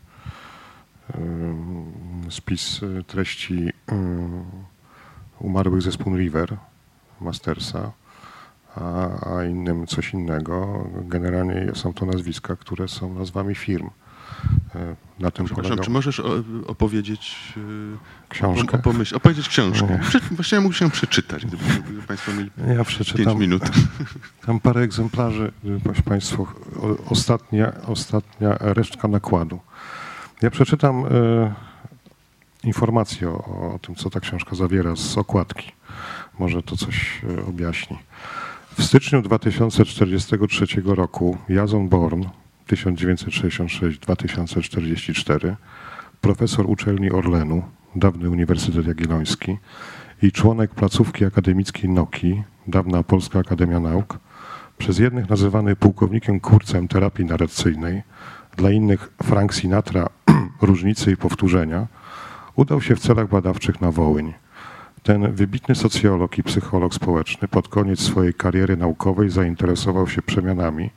spis treści umarłych ze Spoon River, Mastersa, a, a innym coś innego. Generalnie są to nazwiska, które są nazwami firm. Na tym Przepraszam, polegał... czy możesz opowiedzieć książkę? Opomyśl, opowiedzieć książkę. Prze, właściwie mógł się przeczytać, gdyby, gdyby Państwo mieli ja przeczytam, pięć minut. Tam parę egzemplarzy, Państwo, ostatnia, ostatnia resztka nakładu. Ja przeczytam y, informację o, o tym, co ta książka zawiera z okładki. Może to coś y, objaśni. W styczniu dwa tysiące czterdziestego trzeciego roku Jason Bourne, tysiąc dziewięćset sześćdziesiąt sześć do dwa tysiące czterdziesty czwarty, profesor uczelni Orlenu, dawny Uniwersytet Jagielloński i członek placówki akademickiej Noki, dawna Polska Akademia Nauk, przez jednych nazywany pułkownikiem Kurcem terapii narracyjnej, dla innych Frank Sinatra różnicy i powtórzenia, udał się w celach badawczych na Wołyń. Ten wybitny socjolog i psycholog społeczny pod koniec swojej kariery naukowej zainteresował się przemianami,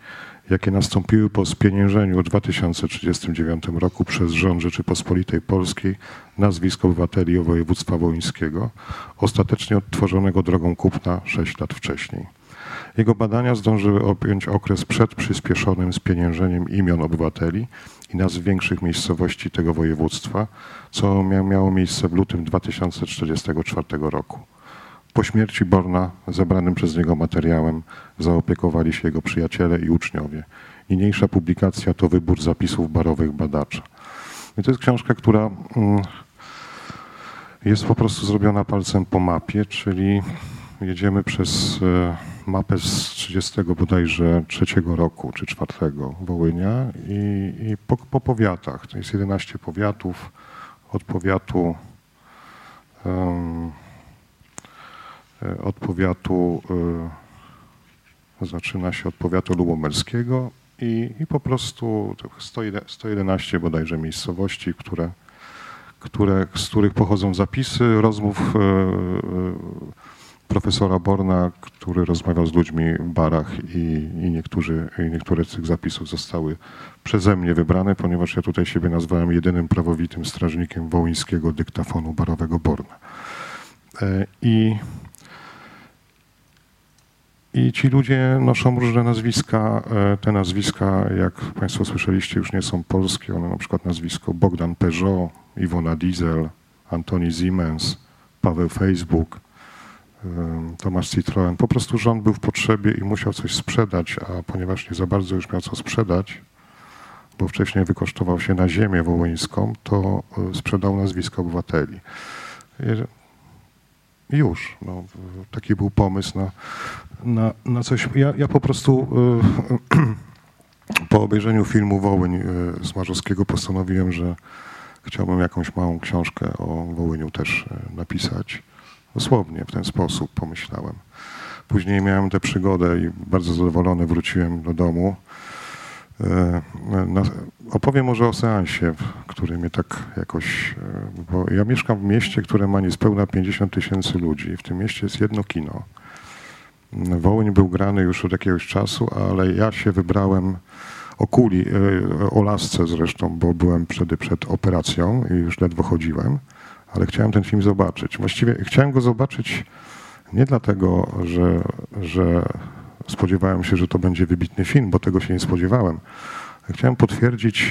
jakie nastąpiły po spieniężeniu w dwa tysiące trzydziestym dziewiątym roku przez rząd Rzeczypospolitej Polskiej nazwisk obywateli województwa wołyńskiego, ostatecznie odtworzonego drogą kupna sześć lat wcześniej. Jego badania zdążyły objąć okres przed przyspieszonym spieniężeniem imion obywateli i nazw większych miejscowości tego województwa, co miało miejsce w lutym dwa tysiące czterdziestego czwartego roku. Po śmierci Borna zebranym przez niego materiałem zaopiekowali się jego przyjaciele i uczniowie. Niniejsza publikacja to wybór zapisów barowych badacza. I to jest książka, która jest po prostu zrobiona palcem po mapie, czyli jedziemy przez mapę z trzydziestego bodajże trzeciego roku, czy czwartego Wołynia i, i po, po powiatach. To jest jedenaście powiatów. Od powiatu um, od powiatu y, zaczyna się od powiatu lubomirskiego i, i po prostu sto jedenaście bodajże miejscowości, które, które, z których pochodzą zapisy rozmów y, y, profesora Borna, który rozmawiał z ludźmi w barach i, i, niektórzy, i niektóre z tych zapisów zostały przeze mnie wybrane, ponieważ ja tutaj siebie nazwałem jedynym prawowitym strażnikiem wołyńskiego dyktafonu barowego Borna. Y, I I ci ludzie noszą różne nazwiska. Te nazwiska, jak Państwo słyszeliście, już nie są polskie. One na przykład nazwisko Bogdan Peugeot, Iwona Diesel, Antoni Siemens, Paweł Facebook, Tomasz Citroen. Po prostu rząd był w potrzebie i musiał coś sprzedać, a ponieważ nie za bardzo już miał co sprzedać, bo wcześniej wykosztował się na ziemię wołyńską, to sprzedał nazwiska obywateli. I już. No, taki był pomysł na, na, na coś. Ja, ja po prostu y, po obejrzeniu filmu Wołyń y, Smarzowskiego postanowiłem, że chciałbym jakąś małą książkę o Wołyniu też y, napisać. Dosłownie w ten sposób pomyślałem. Później miałem tę przygodę i bardzo zadowolony wróciłem do domu. Na, opowiem może o seansie, który mnie tak jakoś, bo ja mieszkam w mieście, które ma niespełna pięćdziesiąt tysięcy ludzi. W tym mieście jest jedno kino. Wołyń był grany już od jakiegoś czasu, ale ja się wybrałem o kuli, o lasce zresztą, bo byłem wtedy przed operacją i już ledwo chodziłem, ale chciałem ten film zobaczyć. Właściwie chciałem go zobaczyć nie dlatego, że, że spodziewałem się, że to będzie wybitny film, bo tego się nie spodziewałem. Chciałem potwierdzić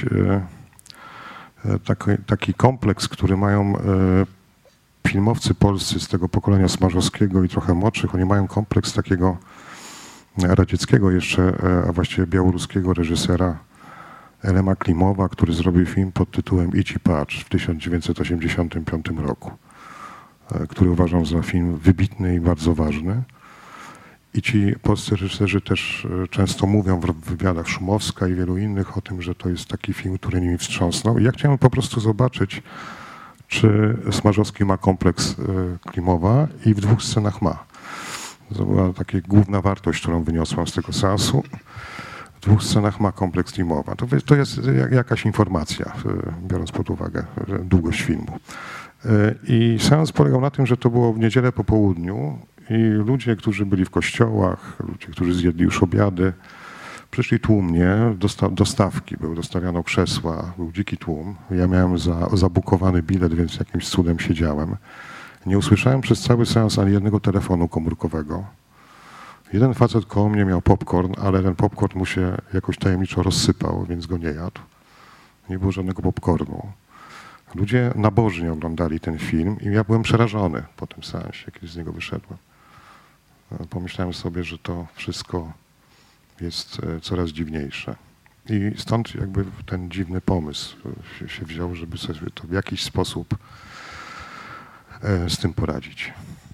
taki, taki kompleks, który mają filmowcy polscy z tego pokolenia Smarzowskiego i trochę młodszych. Oni mają kompleks takiego radzieckiego jeszcze, a właściwie białoruskiego reżysera Elema Klimowa, który zrobił film pod tytułem Idź i patrz w tysiąc dziewięćset osiemdziesiątym piątym roku, który uważam za film wybitny i bardzo ważny. I ci polscy reżyserzy też często mówią w wywiadach, Szumowska i wielu innych, o tym, że to jest taki film, który nimi wstrząsnął. I ja chciałem po prostu zobaczyć, czy Smarzowski ma kompleks Klimowa i w dwóch scenach ma. To była taka główna wartość, którą wyniosłam z tego seansu. W dwóch scenach ma kompleks Klimowa. To, to jest jakaś informacja, biorąc pod uwagę długość filmu. I seans polegał na tym, że to było w niedzielę po południu i ludzie, którzy byli w kościołach, ludzie, którzy zjedli już obiady, przyszli tłumnie, dosta dostawki, były, dostawiano krzesła, był dziki tłum. Ja miałem za, zabukowany bilet, więc jakimś cudem siedziałem. Nie usłyszałem przez cały seans ani jednego telefonu komórkowego. Jeden facet koło mnie miał popcorn, ale ten popcorn mu się jakoś tajemniczo rozsypał, więc go nie jadł. Nie było żadnego popcornu. Ludzie nabożnie oglądali ten film i ja byłem przerażony po tym seansie, kiedy z niego wyszedłem. Pomyślałem sobie, że to wszystko jest coraz dziwniejsze. I stąd jakby ten dziwny pomysł się, się wziął, żeby sobie to w jakiś sposób z tym poradzić.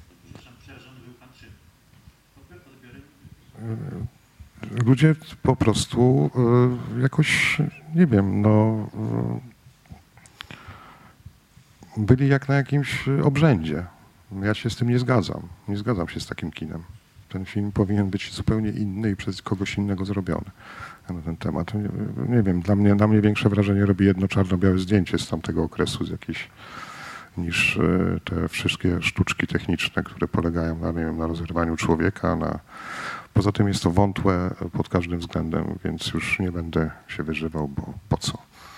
Ludzie po prostu jakoś, nie wiem, no byli jak na jakimś obrzędzie. Ja się z tym nie zgadzam. Nie zgadzam się z takim kinem. Ten film powinien być zupełnie inny i przez kogoś innego zrobiony na ten temat. Nie, nie wiem, dla mnie, dla mnie większe wrażenie robi jedno czarno-białe zdjęcie z tamtego okresu, z jakiejś, niż te wszystkie sztuczki techniczne, które polegają na, nie wiem, na rozerwaniu człowieka, na Poza tym jest to wątłe pod każdym względem, więc już nie będę się wyżywał, bo po co?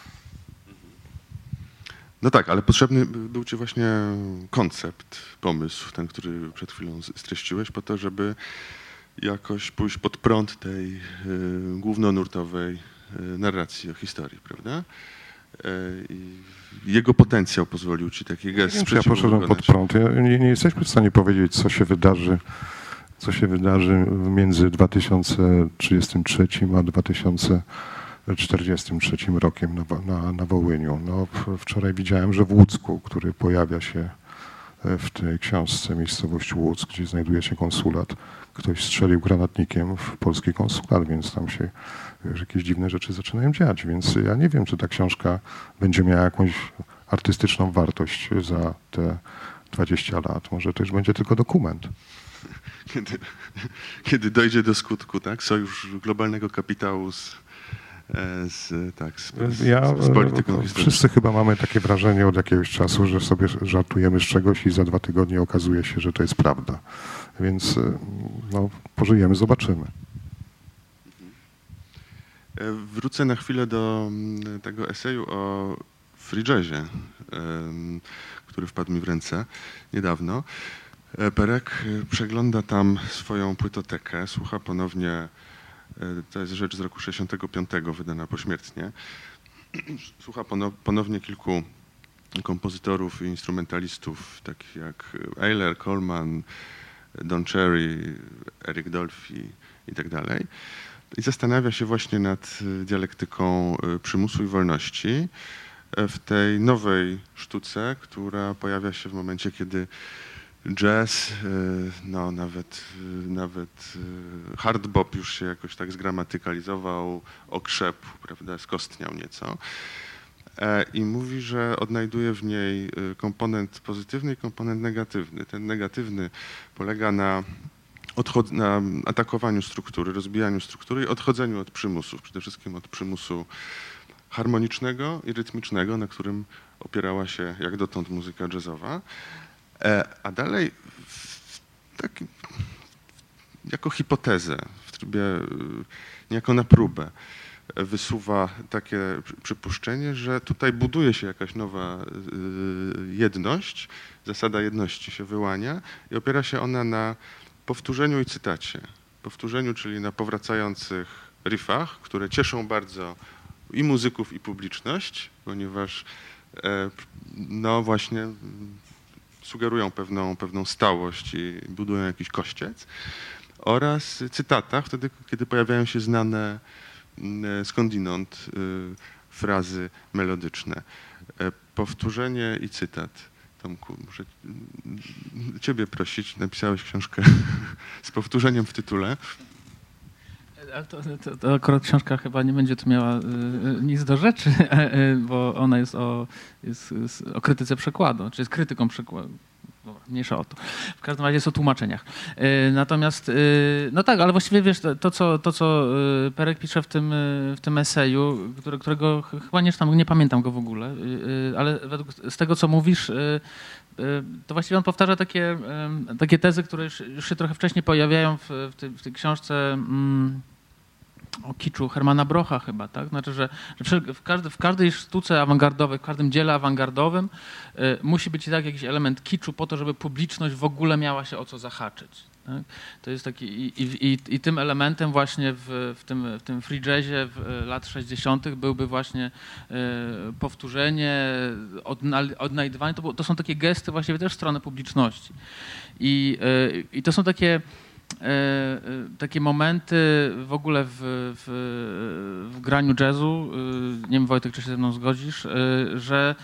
No tak, ale potrzebny był ci właśnie koncept, pomysł, ten, który przed chwilą streściłeś, po to, żeby jakoś pójść pod prąd tej y, głównonurtowej y, narracji o historii, prawda? Y, I jego potencjał pozwolił ci taki gest. Nie wiem, ja poszedłem pod prąd. Ja, nie, nie jesteśmy w stanie powiedzieć, co się wydarzy, co się wydarzy między dwa tysiące trzydziestym trzecim a dwa tysiące czterdziestym trzecim rokiem na, na, na Wołyniu. No, wczoraj widziałem, że w Łódzku, który pojawia się w tej książce Miejscowość Łódzk, gdzie znajduje się konsulat, ktoś strzelił granatnikiem w polski konsulat, więc tam się wiesz, jakieś dziwne rzeczy zaczynają dziać. Więc ja nie wiem, czy ta książka będzie miała jakąś artystyczną wartość za te dwadzieścia lat. Może to już będzie tylko dokument. Kiedy, kiedy dojdzie do skutku, tak? Sojusz globalnego kapitału z Z, tak, z, z, ja, z polityką historyczną. Wszyscy chyba mamy takie wrażenie od jakiegoś czasu, że sobie żartujemy z czegoś i za dwa tygodnie okazuje się, że to jest prawda. Więc no, pożyjemy, zobaczymy. Wrócę na chwilę do tego eseju o free jazzie, który wpadł mi w ręce niedawno. Perek przegląda tam swoją płytotekę, słucha ponownie. To jest rzecz z roku sześćdziesiątego piątego, wydana pośmiertnie. Słucha ponownie kilku kompozytorów i instrumentalistów, takich jak Euler, Coleman, Don Cherry, Eric Dolphy i tak dalej. I zastanawia się właśnie nad dialektyką przymusu i wolności w tej nowej sztuce, która pojawia się w momencie, kiedy jazz, no nawet, nawet hard bop już się jakoś tak zgramatykalizował, okrzepł, prawda, skostniał nieco. I mówi, że odnajduje w niej komponent pozytywny i komponent negatywny. Ten negatywny polega na, odchod- na atakowaniu struktury, rozbijaniu struktury i odchodzeniu od przymusów, przede wszystkim od przymusu harmonicznego i rytmicznego, na którym opierała się jak dotąd muzyka jazzowa. A dalej taki, jako hipotezę, w trybie, niejako na próbę, wysuwa takie przypuszczenie, że tutaj buduje się jakaś nowa jedność, zasada jedności się wyłania i opiera się ona na powtórzeniu i cytacie. Powtórzeniu, czyli na powracających riffach, które cieszą bardzo i muzyków, i publiczność, ponieważ no właśnie sugerują pewną, pewną stałość i budują jakiś kościec, oraz cytatach, wtedy, kiedy pojawiają się znane skądinąd frazy melodyczne. Powtórzenie i cytat. Tomku, muszę ciebie prosić, napisałeś książkę z powtórzeniem w tytule. Ale to, to, to akurat książka chyba nie będzie tu miała y, nic do rzeczy, y, bo ona jest o, jest, jest o krytyce przekładu, czy jest krytyką przekładu. Dobra, mniejsza o to. W każdym razie jest o tłumaczeniach. Y, natomiast, y, no tak, ale właściwie wiesz, to, co, to, co Perek pisze w tym, w tym eseju, które, którego chyba nie czytam, nie pamiętam go w ogóle, y, ale według, z tego, co mówisz, y, to właściwie on powtarza takie, takie tezy, które już, już się trochę wcześniej pojawiają w, w, tej, w tej książce mm, o kiczu Hermana Brocha chyba, tak? Znaczy, że, że w, każdy, w każdej sztuce awangardowej, w każdym dziele awangardowym y, musi być i tak jakiś element kiczu po to, żeby publiczność w ogóle miała się o co zahaczyć. Tak? To jest taki i, i, i tym elementem właśnie w, w, tym, w tym free jazzie w lat sześćdziesiątych byłby właśnie y, powtórzenie, odna, odnajdywanie. To, to są takie gesty właściwie też w stronę publiczności. I, y, i to są takie takie momenty w ogóle w, w, w graniu jazzu, nie wiem Wojtek, czy się ze mną zgodzisz, że,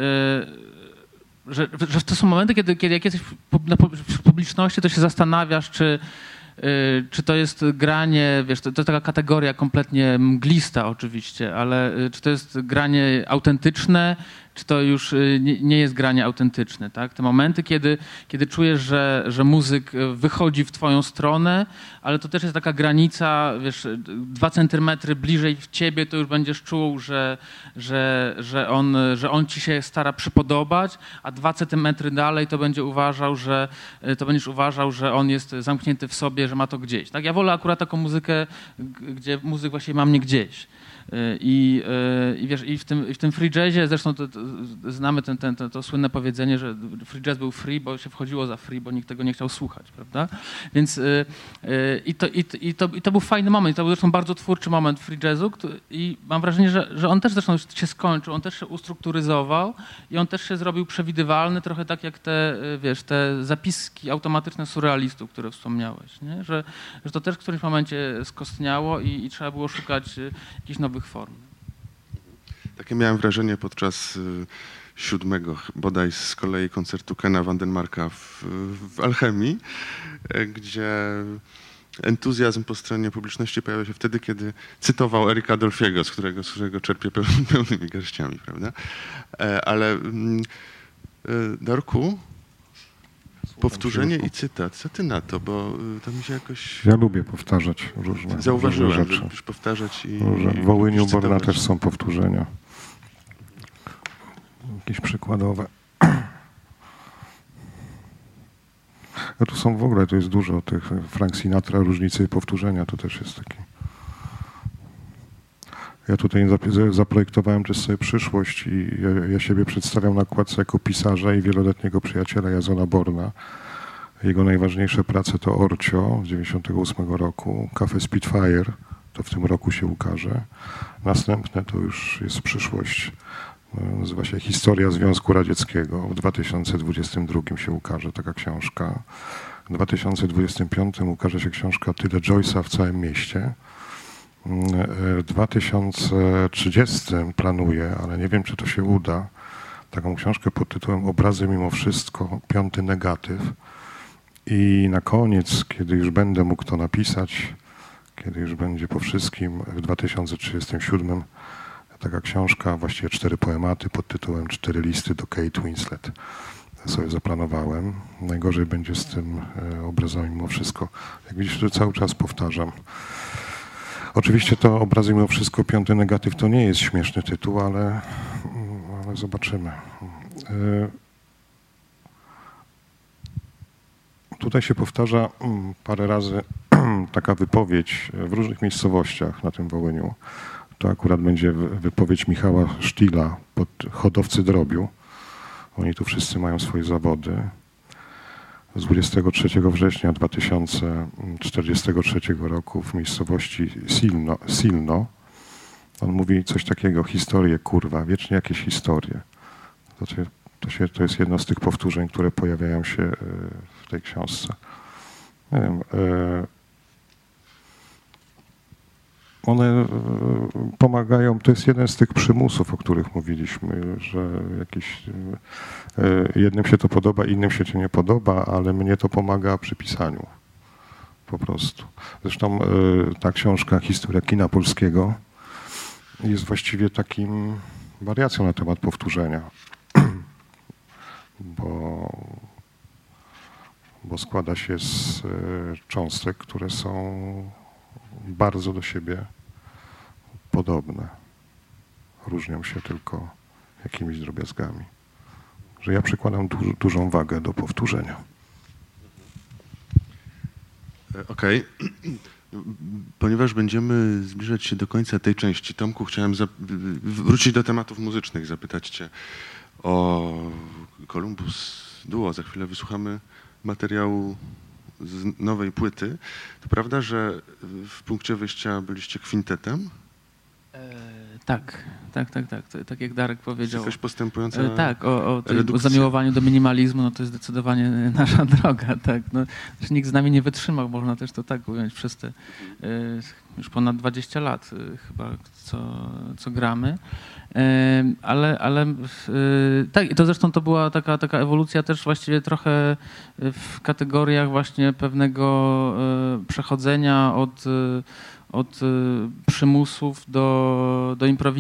że, że to są momenty, kiedy, kiedy jak jesteś w publiczności, to się zastanawiasz, czy czy to jest granie, wiesz, to, to jest taka kategoria kompletnie mglista oczywiście, ale czy to jest granie autentyczne, czy to już nie, nie jest granie autentyczne, tak? Te momenty, kiedy, kiedy czujesz, że, że muzyk wychodzi w twoją stronę, ale to też jest taka granica, wiesz, dwa centymetry bliżej w ciebie, to już będziesz czuł, że, że, że, on, że on ci się stara przypodobać, a dwa centymetry dalej to będzie uważał, że to będziesz uważał, że on jest zamknięty w sobie, że ma to gdzieś. Tak? Ja wolę akurat taką muzykę, gdzie muzyk właśnie ma mnie gdzieś. I, i wiesz, i w tym, i w tym free jazzie, zresztą to, to, znamy ten, ten, to, to słynne powiedzenie, że free jazz był free, bo się wchodziło za free, bo nikt tego nie chciał słuchać, prawda? Więc i to, i, i, to, i to był fajny moment, to był zresztą bardzo twórczy moment free jazzu i mam wrażenie, że, że on też zresztą się skończył, on też się ustrukturyzował i on też się zrobił przewidywalny, trochę tak jak te, wiesz, te zapiski automatyczne surrealistów, które wspomniałeś, nie? Że, że to też w którymś momencie skostniało i, i trzeba było szukać jakichś nowych form. Takie miałem wrażenie podczas y, siódmego bodaj z kolei koncertu Kena Vandenmarka w, w Alchemii, y, gdzie entuzjazm po stronie publiczności pojawia się wtedy, kiedy cytował Erika Dolphiego, z którego, z którego czerpie pełnymi, pełnymi garściami, prawda? E, ale y, Darku, powtórzenie i cytat. Co ty na to? Bo to mi się jakoś... Ja lubię powtarzać różne, Zauważyłem, różne rzeczy. lubisz powtarzać i... W Wołyniu Borna też są powtórzenia. Jakieś przykładowe. A tu są w ogóle, tu jest dużo tych Frank Sinatra, różnice i powtórzenia, to też jest taki... Ja tutaj zaprojektowałem też sobie przyszłość i ja, ja siebie przedstawiam na kładce jako pisarza i wieloletniego przyjaciela Jasona Borna. Jego najważniejsze prace to Orcio z dziewięćdziesiątego ósmego roku, Cafe Spitfire, to w tym roku się ukaże. Następne to już jest przyszłość, nazywa się Historia Związku Radzieckiego. W dwa tysiące dwudziestym drugim się ukaże taka książka. W dwa tysiące dwudziestym piątym ukaże się książka Tyle Joyce'a w całym mieście. W dwa tysiące trzydziestym planuję, ale nie wiem, czy to się uda, taką książkę pod tytułem Obrazy mimo wszystko, piąty negatyw. I na koniec, kiedy już będę mógł to napisać, kiedy już będzie po wszystkim, w dwa tysiące trzydziestym siódmym taka książka, właściwie cztery poematy pod tytułem Cztery listy do Kate Winslet. Sobie zaplanowałem. Najgorzej będzie z tym obrazami mimo wszystko. Jak widzisz, to cały czas powtarzam. Oczywiście to Obrazy mimo wszystko, piąty negatyw to nie jest śmieszny tytuł, ale, ale zobaczymy. Tutaj się powtarza parę razy taka wypowiedź w różnych miejscowościach na tym Wołyniu. To akurat będzie wypowiedź Michała Sztila pod Hodowcy Drobiu. Oni tu wszyscy mają swoje zawody. Z dwudziestego trzeciego września dwa tysiące czterdziestego trzeciego roku w miejscowości Silno, Silno. On mówi coś takiego, historie, kurwa, wiecznie jakieś historie. To, się, to, się, to jest jedno z tych powtórzeń, które pojawiają się w tej książce. Nie wiem, one pomagają, to jest jeden z tych przymusów, o których mówiliśmy, że jakiś, jednym się to podoba, innym się to nie podoba, ale mnie to pomaga przy pisaniu. Po prostu. Zresztą ta książka Historia kina polskiego jest właściwie takim wariacją na temat powtórzenia. Bo, bo składa się z cząstek, które są bardzo do siebie podobne. Różnią się tylko jakimiś drobiazgami. Że ja przykładam du dużą wagę do powtórzenia. Okej. Okay. Ponieważ będziemy zbliżać się do końca tej części, Tomku, chciałem wrócić do tematów muzycznych, zapytać cię o Columbus Duo. Za chwilę wysłuchamy materiału z nowej płyty. To prawda, że w punkcie wyjścia byliście kwintetem? E, tak, tak, tak, tak. Tak jak Darek powiedział. Jakaś postępująca e, Tak, o, o, tej, o zamiłowaniu do minimalizmu, no to jest zdecydowanie nasza droga. Tak. No, nikt z nami nie wytrzymał, można też to tak ująć, przez te e, już ponad dwadzieścia lat e, chyba, co, co gramy. E, ale ale e, tak, i to zresztą to była taka, taka ewolucja też właściwie trochę w kategoriach właśnie pewnego e, przechodzenia od od przymusów do, do improwizacji.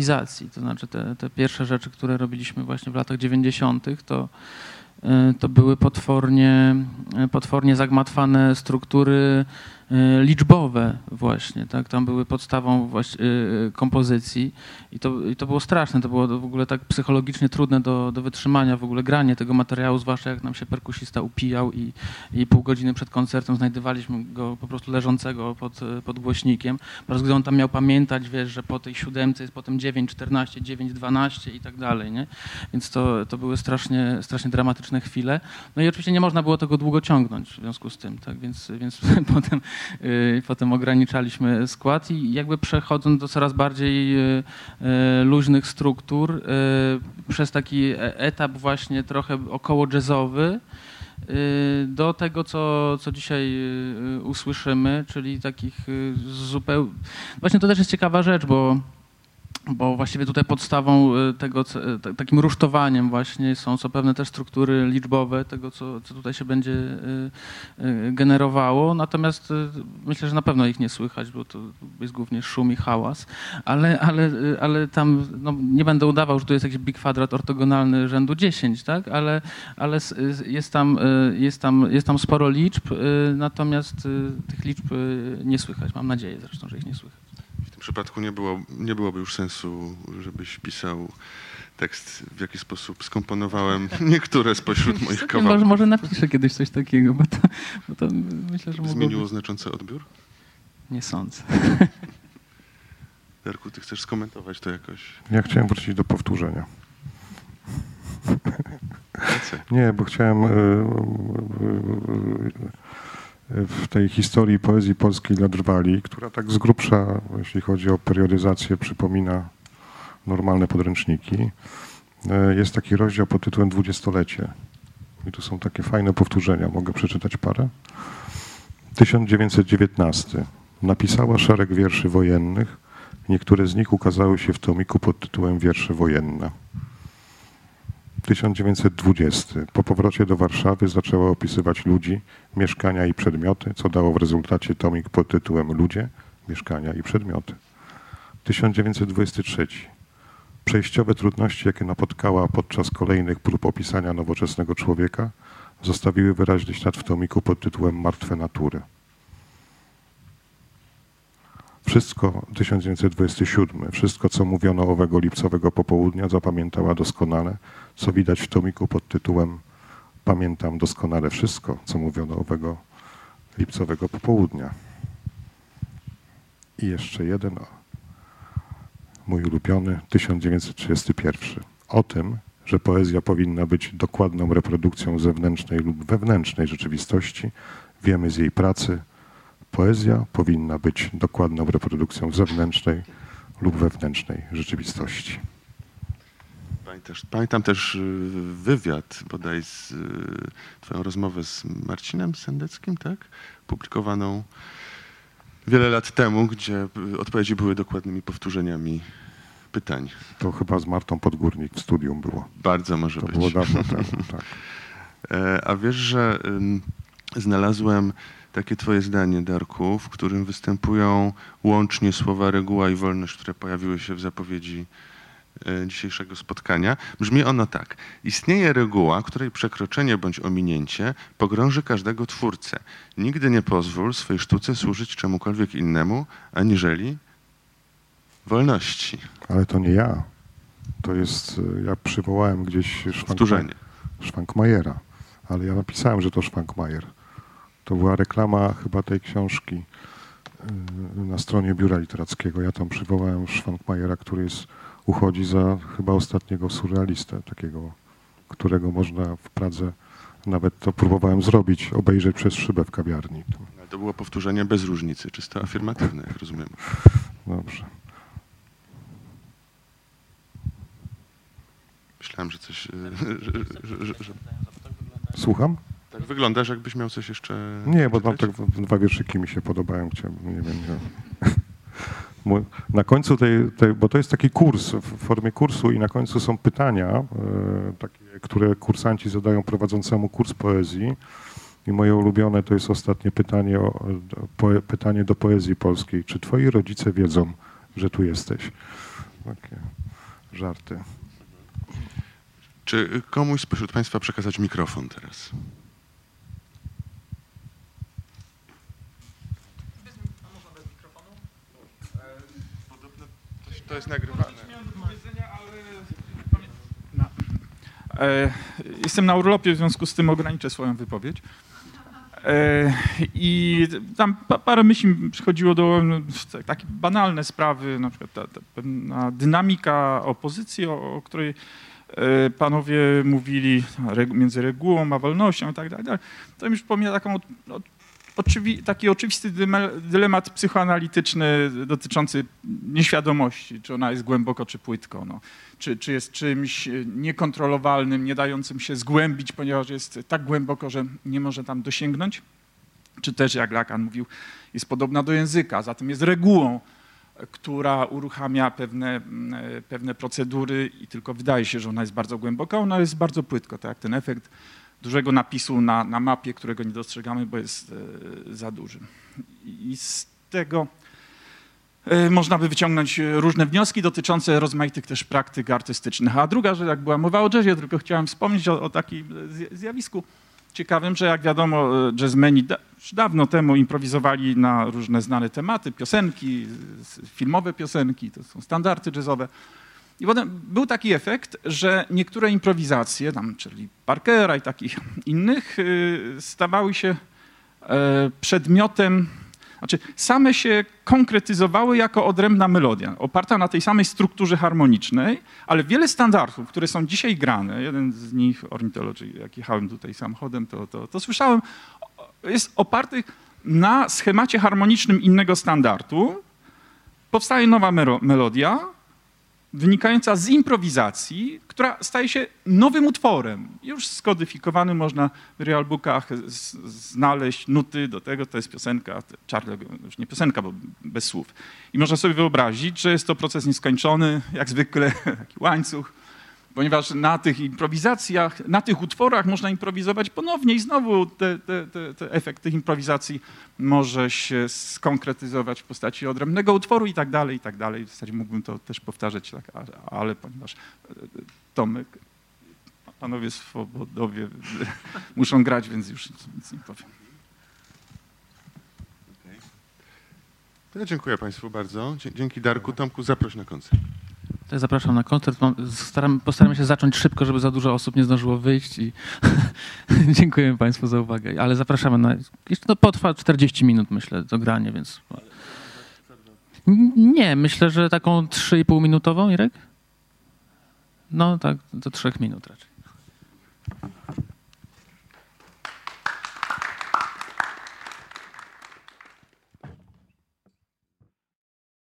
realizacji. To znaczy te, te pierwsze rzeczy, które robiliśmy właśnie w latach dziewięćdziesiątych, to, to były potwornie, potwornie zagmatwane struktury liczbowe właśnie, tak? Tam były podstawą właśnie kompozycji i to, i to było straszne, to było w ogóle tak psychologicznie trudne do, do wytrzymania, w ogóle granie tego materiału, zwłaszcza jak nam się perkusista upijał i, i pół godziny przed koncertem znajdywaliśmy go po prostu leżącego pod, pod głośnikiem, po prostu gdy on tam miał pamiętać, wiesz, że po tej siódemce jest potem dziewięć czternaście, dziewięć dwanaście i tak dalej, nie? Więc to, to były strasznie, strasznie dramatyczne chwile. No i oczywiście nie można było tego długo ciągnąć w związku z tym, tak? Więc, więc potem Potem ograniczaliśmy skład i jakby przechodząc do coraz bardziej luźnych struktur, przez taki etap właśnie trochę około jazzowy, do tego, co, co dzisiaj usłyszymy, czyli takich zupełnie... Właśnie to też jest ciekawa rzecz, bo bo właściwie tutaj podstawą tego, takim rusztowaniem właśnie są, są pewne też struktury liczbowe tego, co, co tutaj się będzie generowało, natomiast myślę, że na pewno ich nie słychać, bo to jest głównie szum i hałas, ale, ale, ale tam, no, nie będę udawał, że tu jest jakiś big kwadrat ortogonalny rzędu dziesięć, tak, ale, ale jest, tam, jest, tam, jest tam sporo liczb, natomiast tych liczb nie słychać, mam nadzieję zresztą, że ich nie słychać. W tym przypadku nie, było, nie byłoby już sensu, żebyś pisał tekst, w jaki sposób skomponowałem niektóre spośród moich kawałków. Może, może napiszę kiedyś coś takiego, bo to, bo to myślę, że mogłoby... Zmieniło znacząco odbiór? Nie sądzę. Darku, ty chcesz skomentować to jakoś? Ja chciałem wrócić do powtórzenia. Nie, bo chciałem w tej historii poezji polskiej dla drwali, która tak z grubsza, jeśli chodzi o periodyzację, przypomina normalne podręczniki, jest taki rozdział pod tytułem Dwudziestolecie. I tu są takie fajne powtórzenia. Mogę przeczytać parę? tysiąc dziewięćset dziewiętnasty. Napisała szereg wierszy wojennych. Niektóre z nich ukazały się w tomiku pod tytułem Wiersze wojenne. tysiąc dziewięćset dwudziesty. Po powrocie do Warszawy zaczęła opisywać ludzi, mieszkania i przedmioty, co dało w rezultacie tomik pod tytułem Ludzie, mieszkania i przedmioty. tysiąc dziewięćset dwudziesty trzeci. Przejściowe trudności, jakie napotkała podczas kolejnych prób opisania nowoczesnego człowieka, zostawiły wyraźny ślad w tomiku pod tytułem Martwe natury. Wszystko, tysiąc dziewięćset dwudziesty siódmy, wszystko, co mówiono owego lipcowego popołudnia, zapamiętała doskonale, co widać w tomiku pod tytułem Pamiętam doskonale wszystko, co mówiono owego lipcowego popołudnia. I jeszcze jeden, mój ulubiony, tysiąc dziewięćset trzydziesty pierwszy. O tym, że poezja powinna być dokładną reprodukcją zewnętrznej lub wewnętrznej rzeczywistości, wiemy z jej pracy. Poezja powinna być dokładną reprodukcją zewnętrznej lub wewnętrznej rzeczywistości. Pamiętasz, pamiętam też wywiad, bodaj z twoją rozmowę z Marcinem Sendeckim, tak? Publikowaną wiele lat temu, gdzie odpowiedzi były dokładnymi powtórzeniami pytań. To chyba z Martą Podgórnik w studium było. Bardzo może to być. To było dawno temu, tak. A wiesz, że znalazłem takie twoje zdanie, Darku, w którym występują łącznie słowa reguła i wolność, które pojawiły się w zapowiedzi dzisiejszego spotkania. Brzmi ono tak. Istnieje reguła, której przekroczenie bądź ominięcie pogrąży każdego twórcę. Nigdy nie pozwól swej sztuce służyć czemukolwiek innemu, aniżeli wolności. Ale to nie ja. To jest, ja przywołałem gdzieś Powtórzenie. Schwankmajera, ale ja napisałem, że to Schwankmajer. To była reklama chyba tej książki na stronie Biura Literackiego. Ja tam przywołałem Schwankmajera, który jest, uchodzi za chyba ostatniego surrealistę, takiego, którego można w Pradze, nawet to próbowałem zrobić, obejrzeć przez szybę w kawiarni. To było powtórzenie bez różnicy, czysto afirmatywne, jak rozumiem. Dobrze. Myślałem, że coś... Że, że, że, że... Słucham? Tak wyglądasz, jakbyś miał coś jeszcze... Nie, bo mam tak dwa wierszyki mi się podobają, chciałbym, nie wiem. Nie. Na końcu tej, tej, bo to jest taki kurs, w formie kursu i na końcu są pytania, e, takie, które kursanci zadają prowadzącemu kurs poezji. I moje ulubione to jest ostatnie pytanie, o, po, pytanie do poezji polskiej. Czy twoi rodzice wiedzą, że tu jesteś? Takie. żarty. Czy komuś spośród Państwa przekazać mikrofon teraz? To jest nagrywane. Jestem na urlopie, w związku z tym ograniczę swoją wypowiedź. I tam parę myśli mi przychodziło do takie banalne sprawy, na przykład ta, ta pewna dynamika opozycji, o, o której panowie mówili między regułą a wolnością i tak dalej. To mi przypomina taką Oczywi, taki oczywisty dylemat psychoanalityczny dotyczący nieświadomości, czy ona jest głęboko, czy płytko. No. Czy, czy jest czymś niekontrolowalnym, nie dającym się zgłębić, ponieważ jest tak głęboko, że nie może tam dosięgnąć. Czy też, jak Lacan mówił, jest podobna do języka, zatem jest regułą, która uruchamia pewne, pewne procedury i tylko wydaje się, że ona jest bardzo głęboka, ona jest bardzo płytko, tak jak ten efekt dużego napisu na, na mapie, którego nie dostrzegamy, bo jest e, za duży. I z tego e, można by wyciągnąć różne wnioski dotyczące rozmaitych też praktyk artystycznych. A druga, że jak była mowa o jazzie, tylko chciałem wspomnieć o, o takim zjawisku ciekawym, że jak wiadomo jazzmeni da, już dawno temu improwizowali na różne znane tematy, piosenki, filmowe piosenki, to są standardy jazzowe. I potem był taki efekt, że niektóre improwizacje, tam, czyli Parkera i takich innych, stawały się przedmiotem, znaczy same się konkretyzowały jako odrębna melodia, oparta na tej samej strukturze harmonicznej, ale wiele standardów, które są dzisiaj grane, jeden z nich, Ornithology, jak jechałem tutaj samochodem, to, to, to słyszałem, jest oparty na schemacie harmonicznym innego standardu. Powstaje nowa melodia, wynikająca z improwizacji, która staje się nowym utworem. Już skodyfikowany można w real bookach znaleźć nuty do tego, to jest piosenka, Charlie, już nie piosenka, bo bez słów. I można sobie wyobrazić, że jest to proces nieskończony, jak zwykle taki łańcuch, ponieważ na tych improwizacjach, na tych utworach można improwizować ponownie i znowu te, te, te, te efekt tych improwizacji może się skonkretyzować w postaci odrębnego utworu i tak dalej, i tak dalej. W zasadzie mógłbym to też powtarzać, tak, ale ponieważ Tomek, panowie swobodowie muszą grać, więc już nic nie powiem. Ja dziękuję Państwu bardzo. Dzięki Darku. Tomku, zaproś na koncert. To ja zapraszam na koncert. Staram, postaramy się zacząć szybko, żeby za dużo osób nie zdążyło wyjść i dziękuję Państwu za uwagę. Ale zapraszamy na... Jeszcze to potrwa czterdzieści minut, myślę, to granie, więc... Nie, myślę, że taką trzy i pół minutową, Irek? No tak, do trzech minut raczej.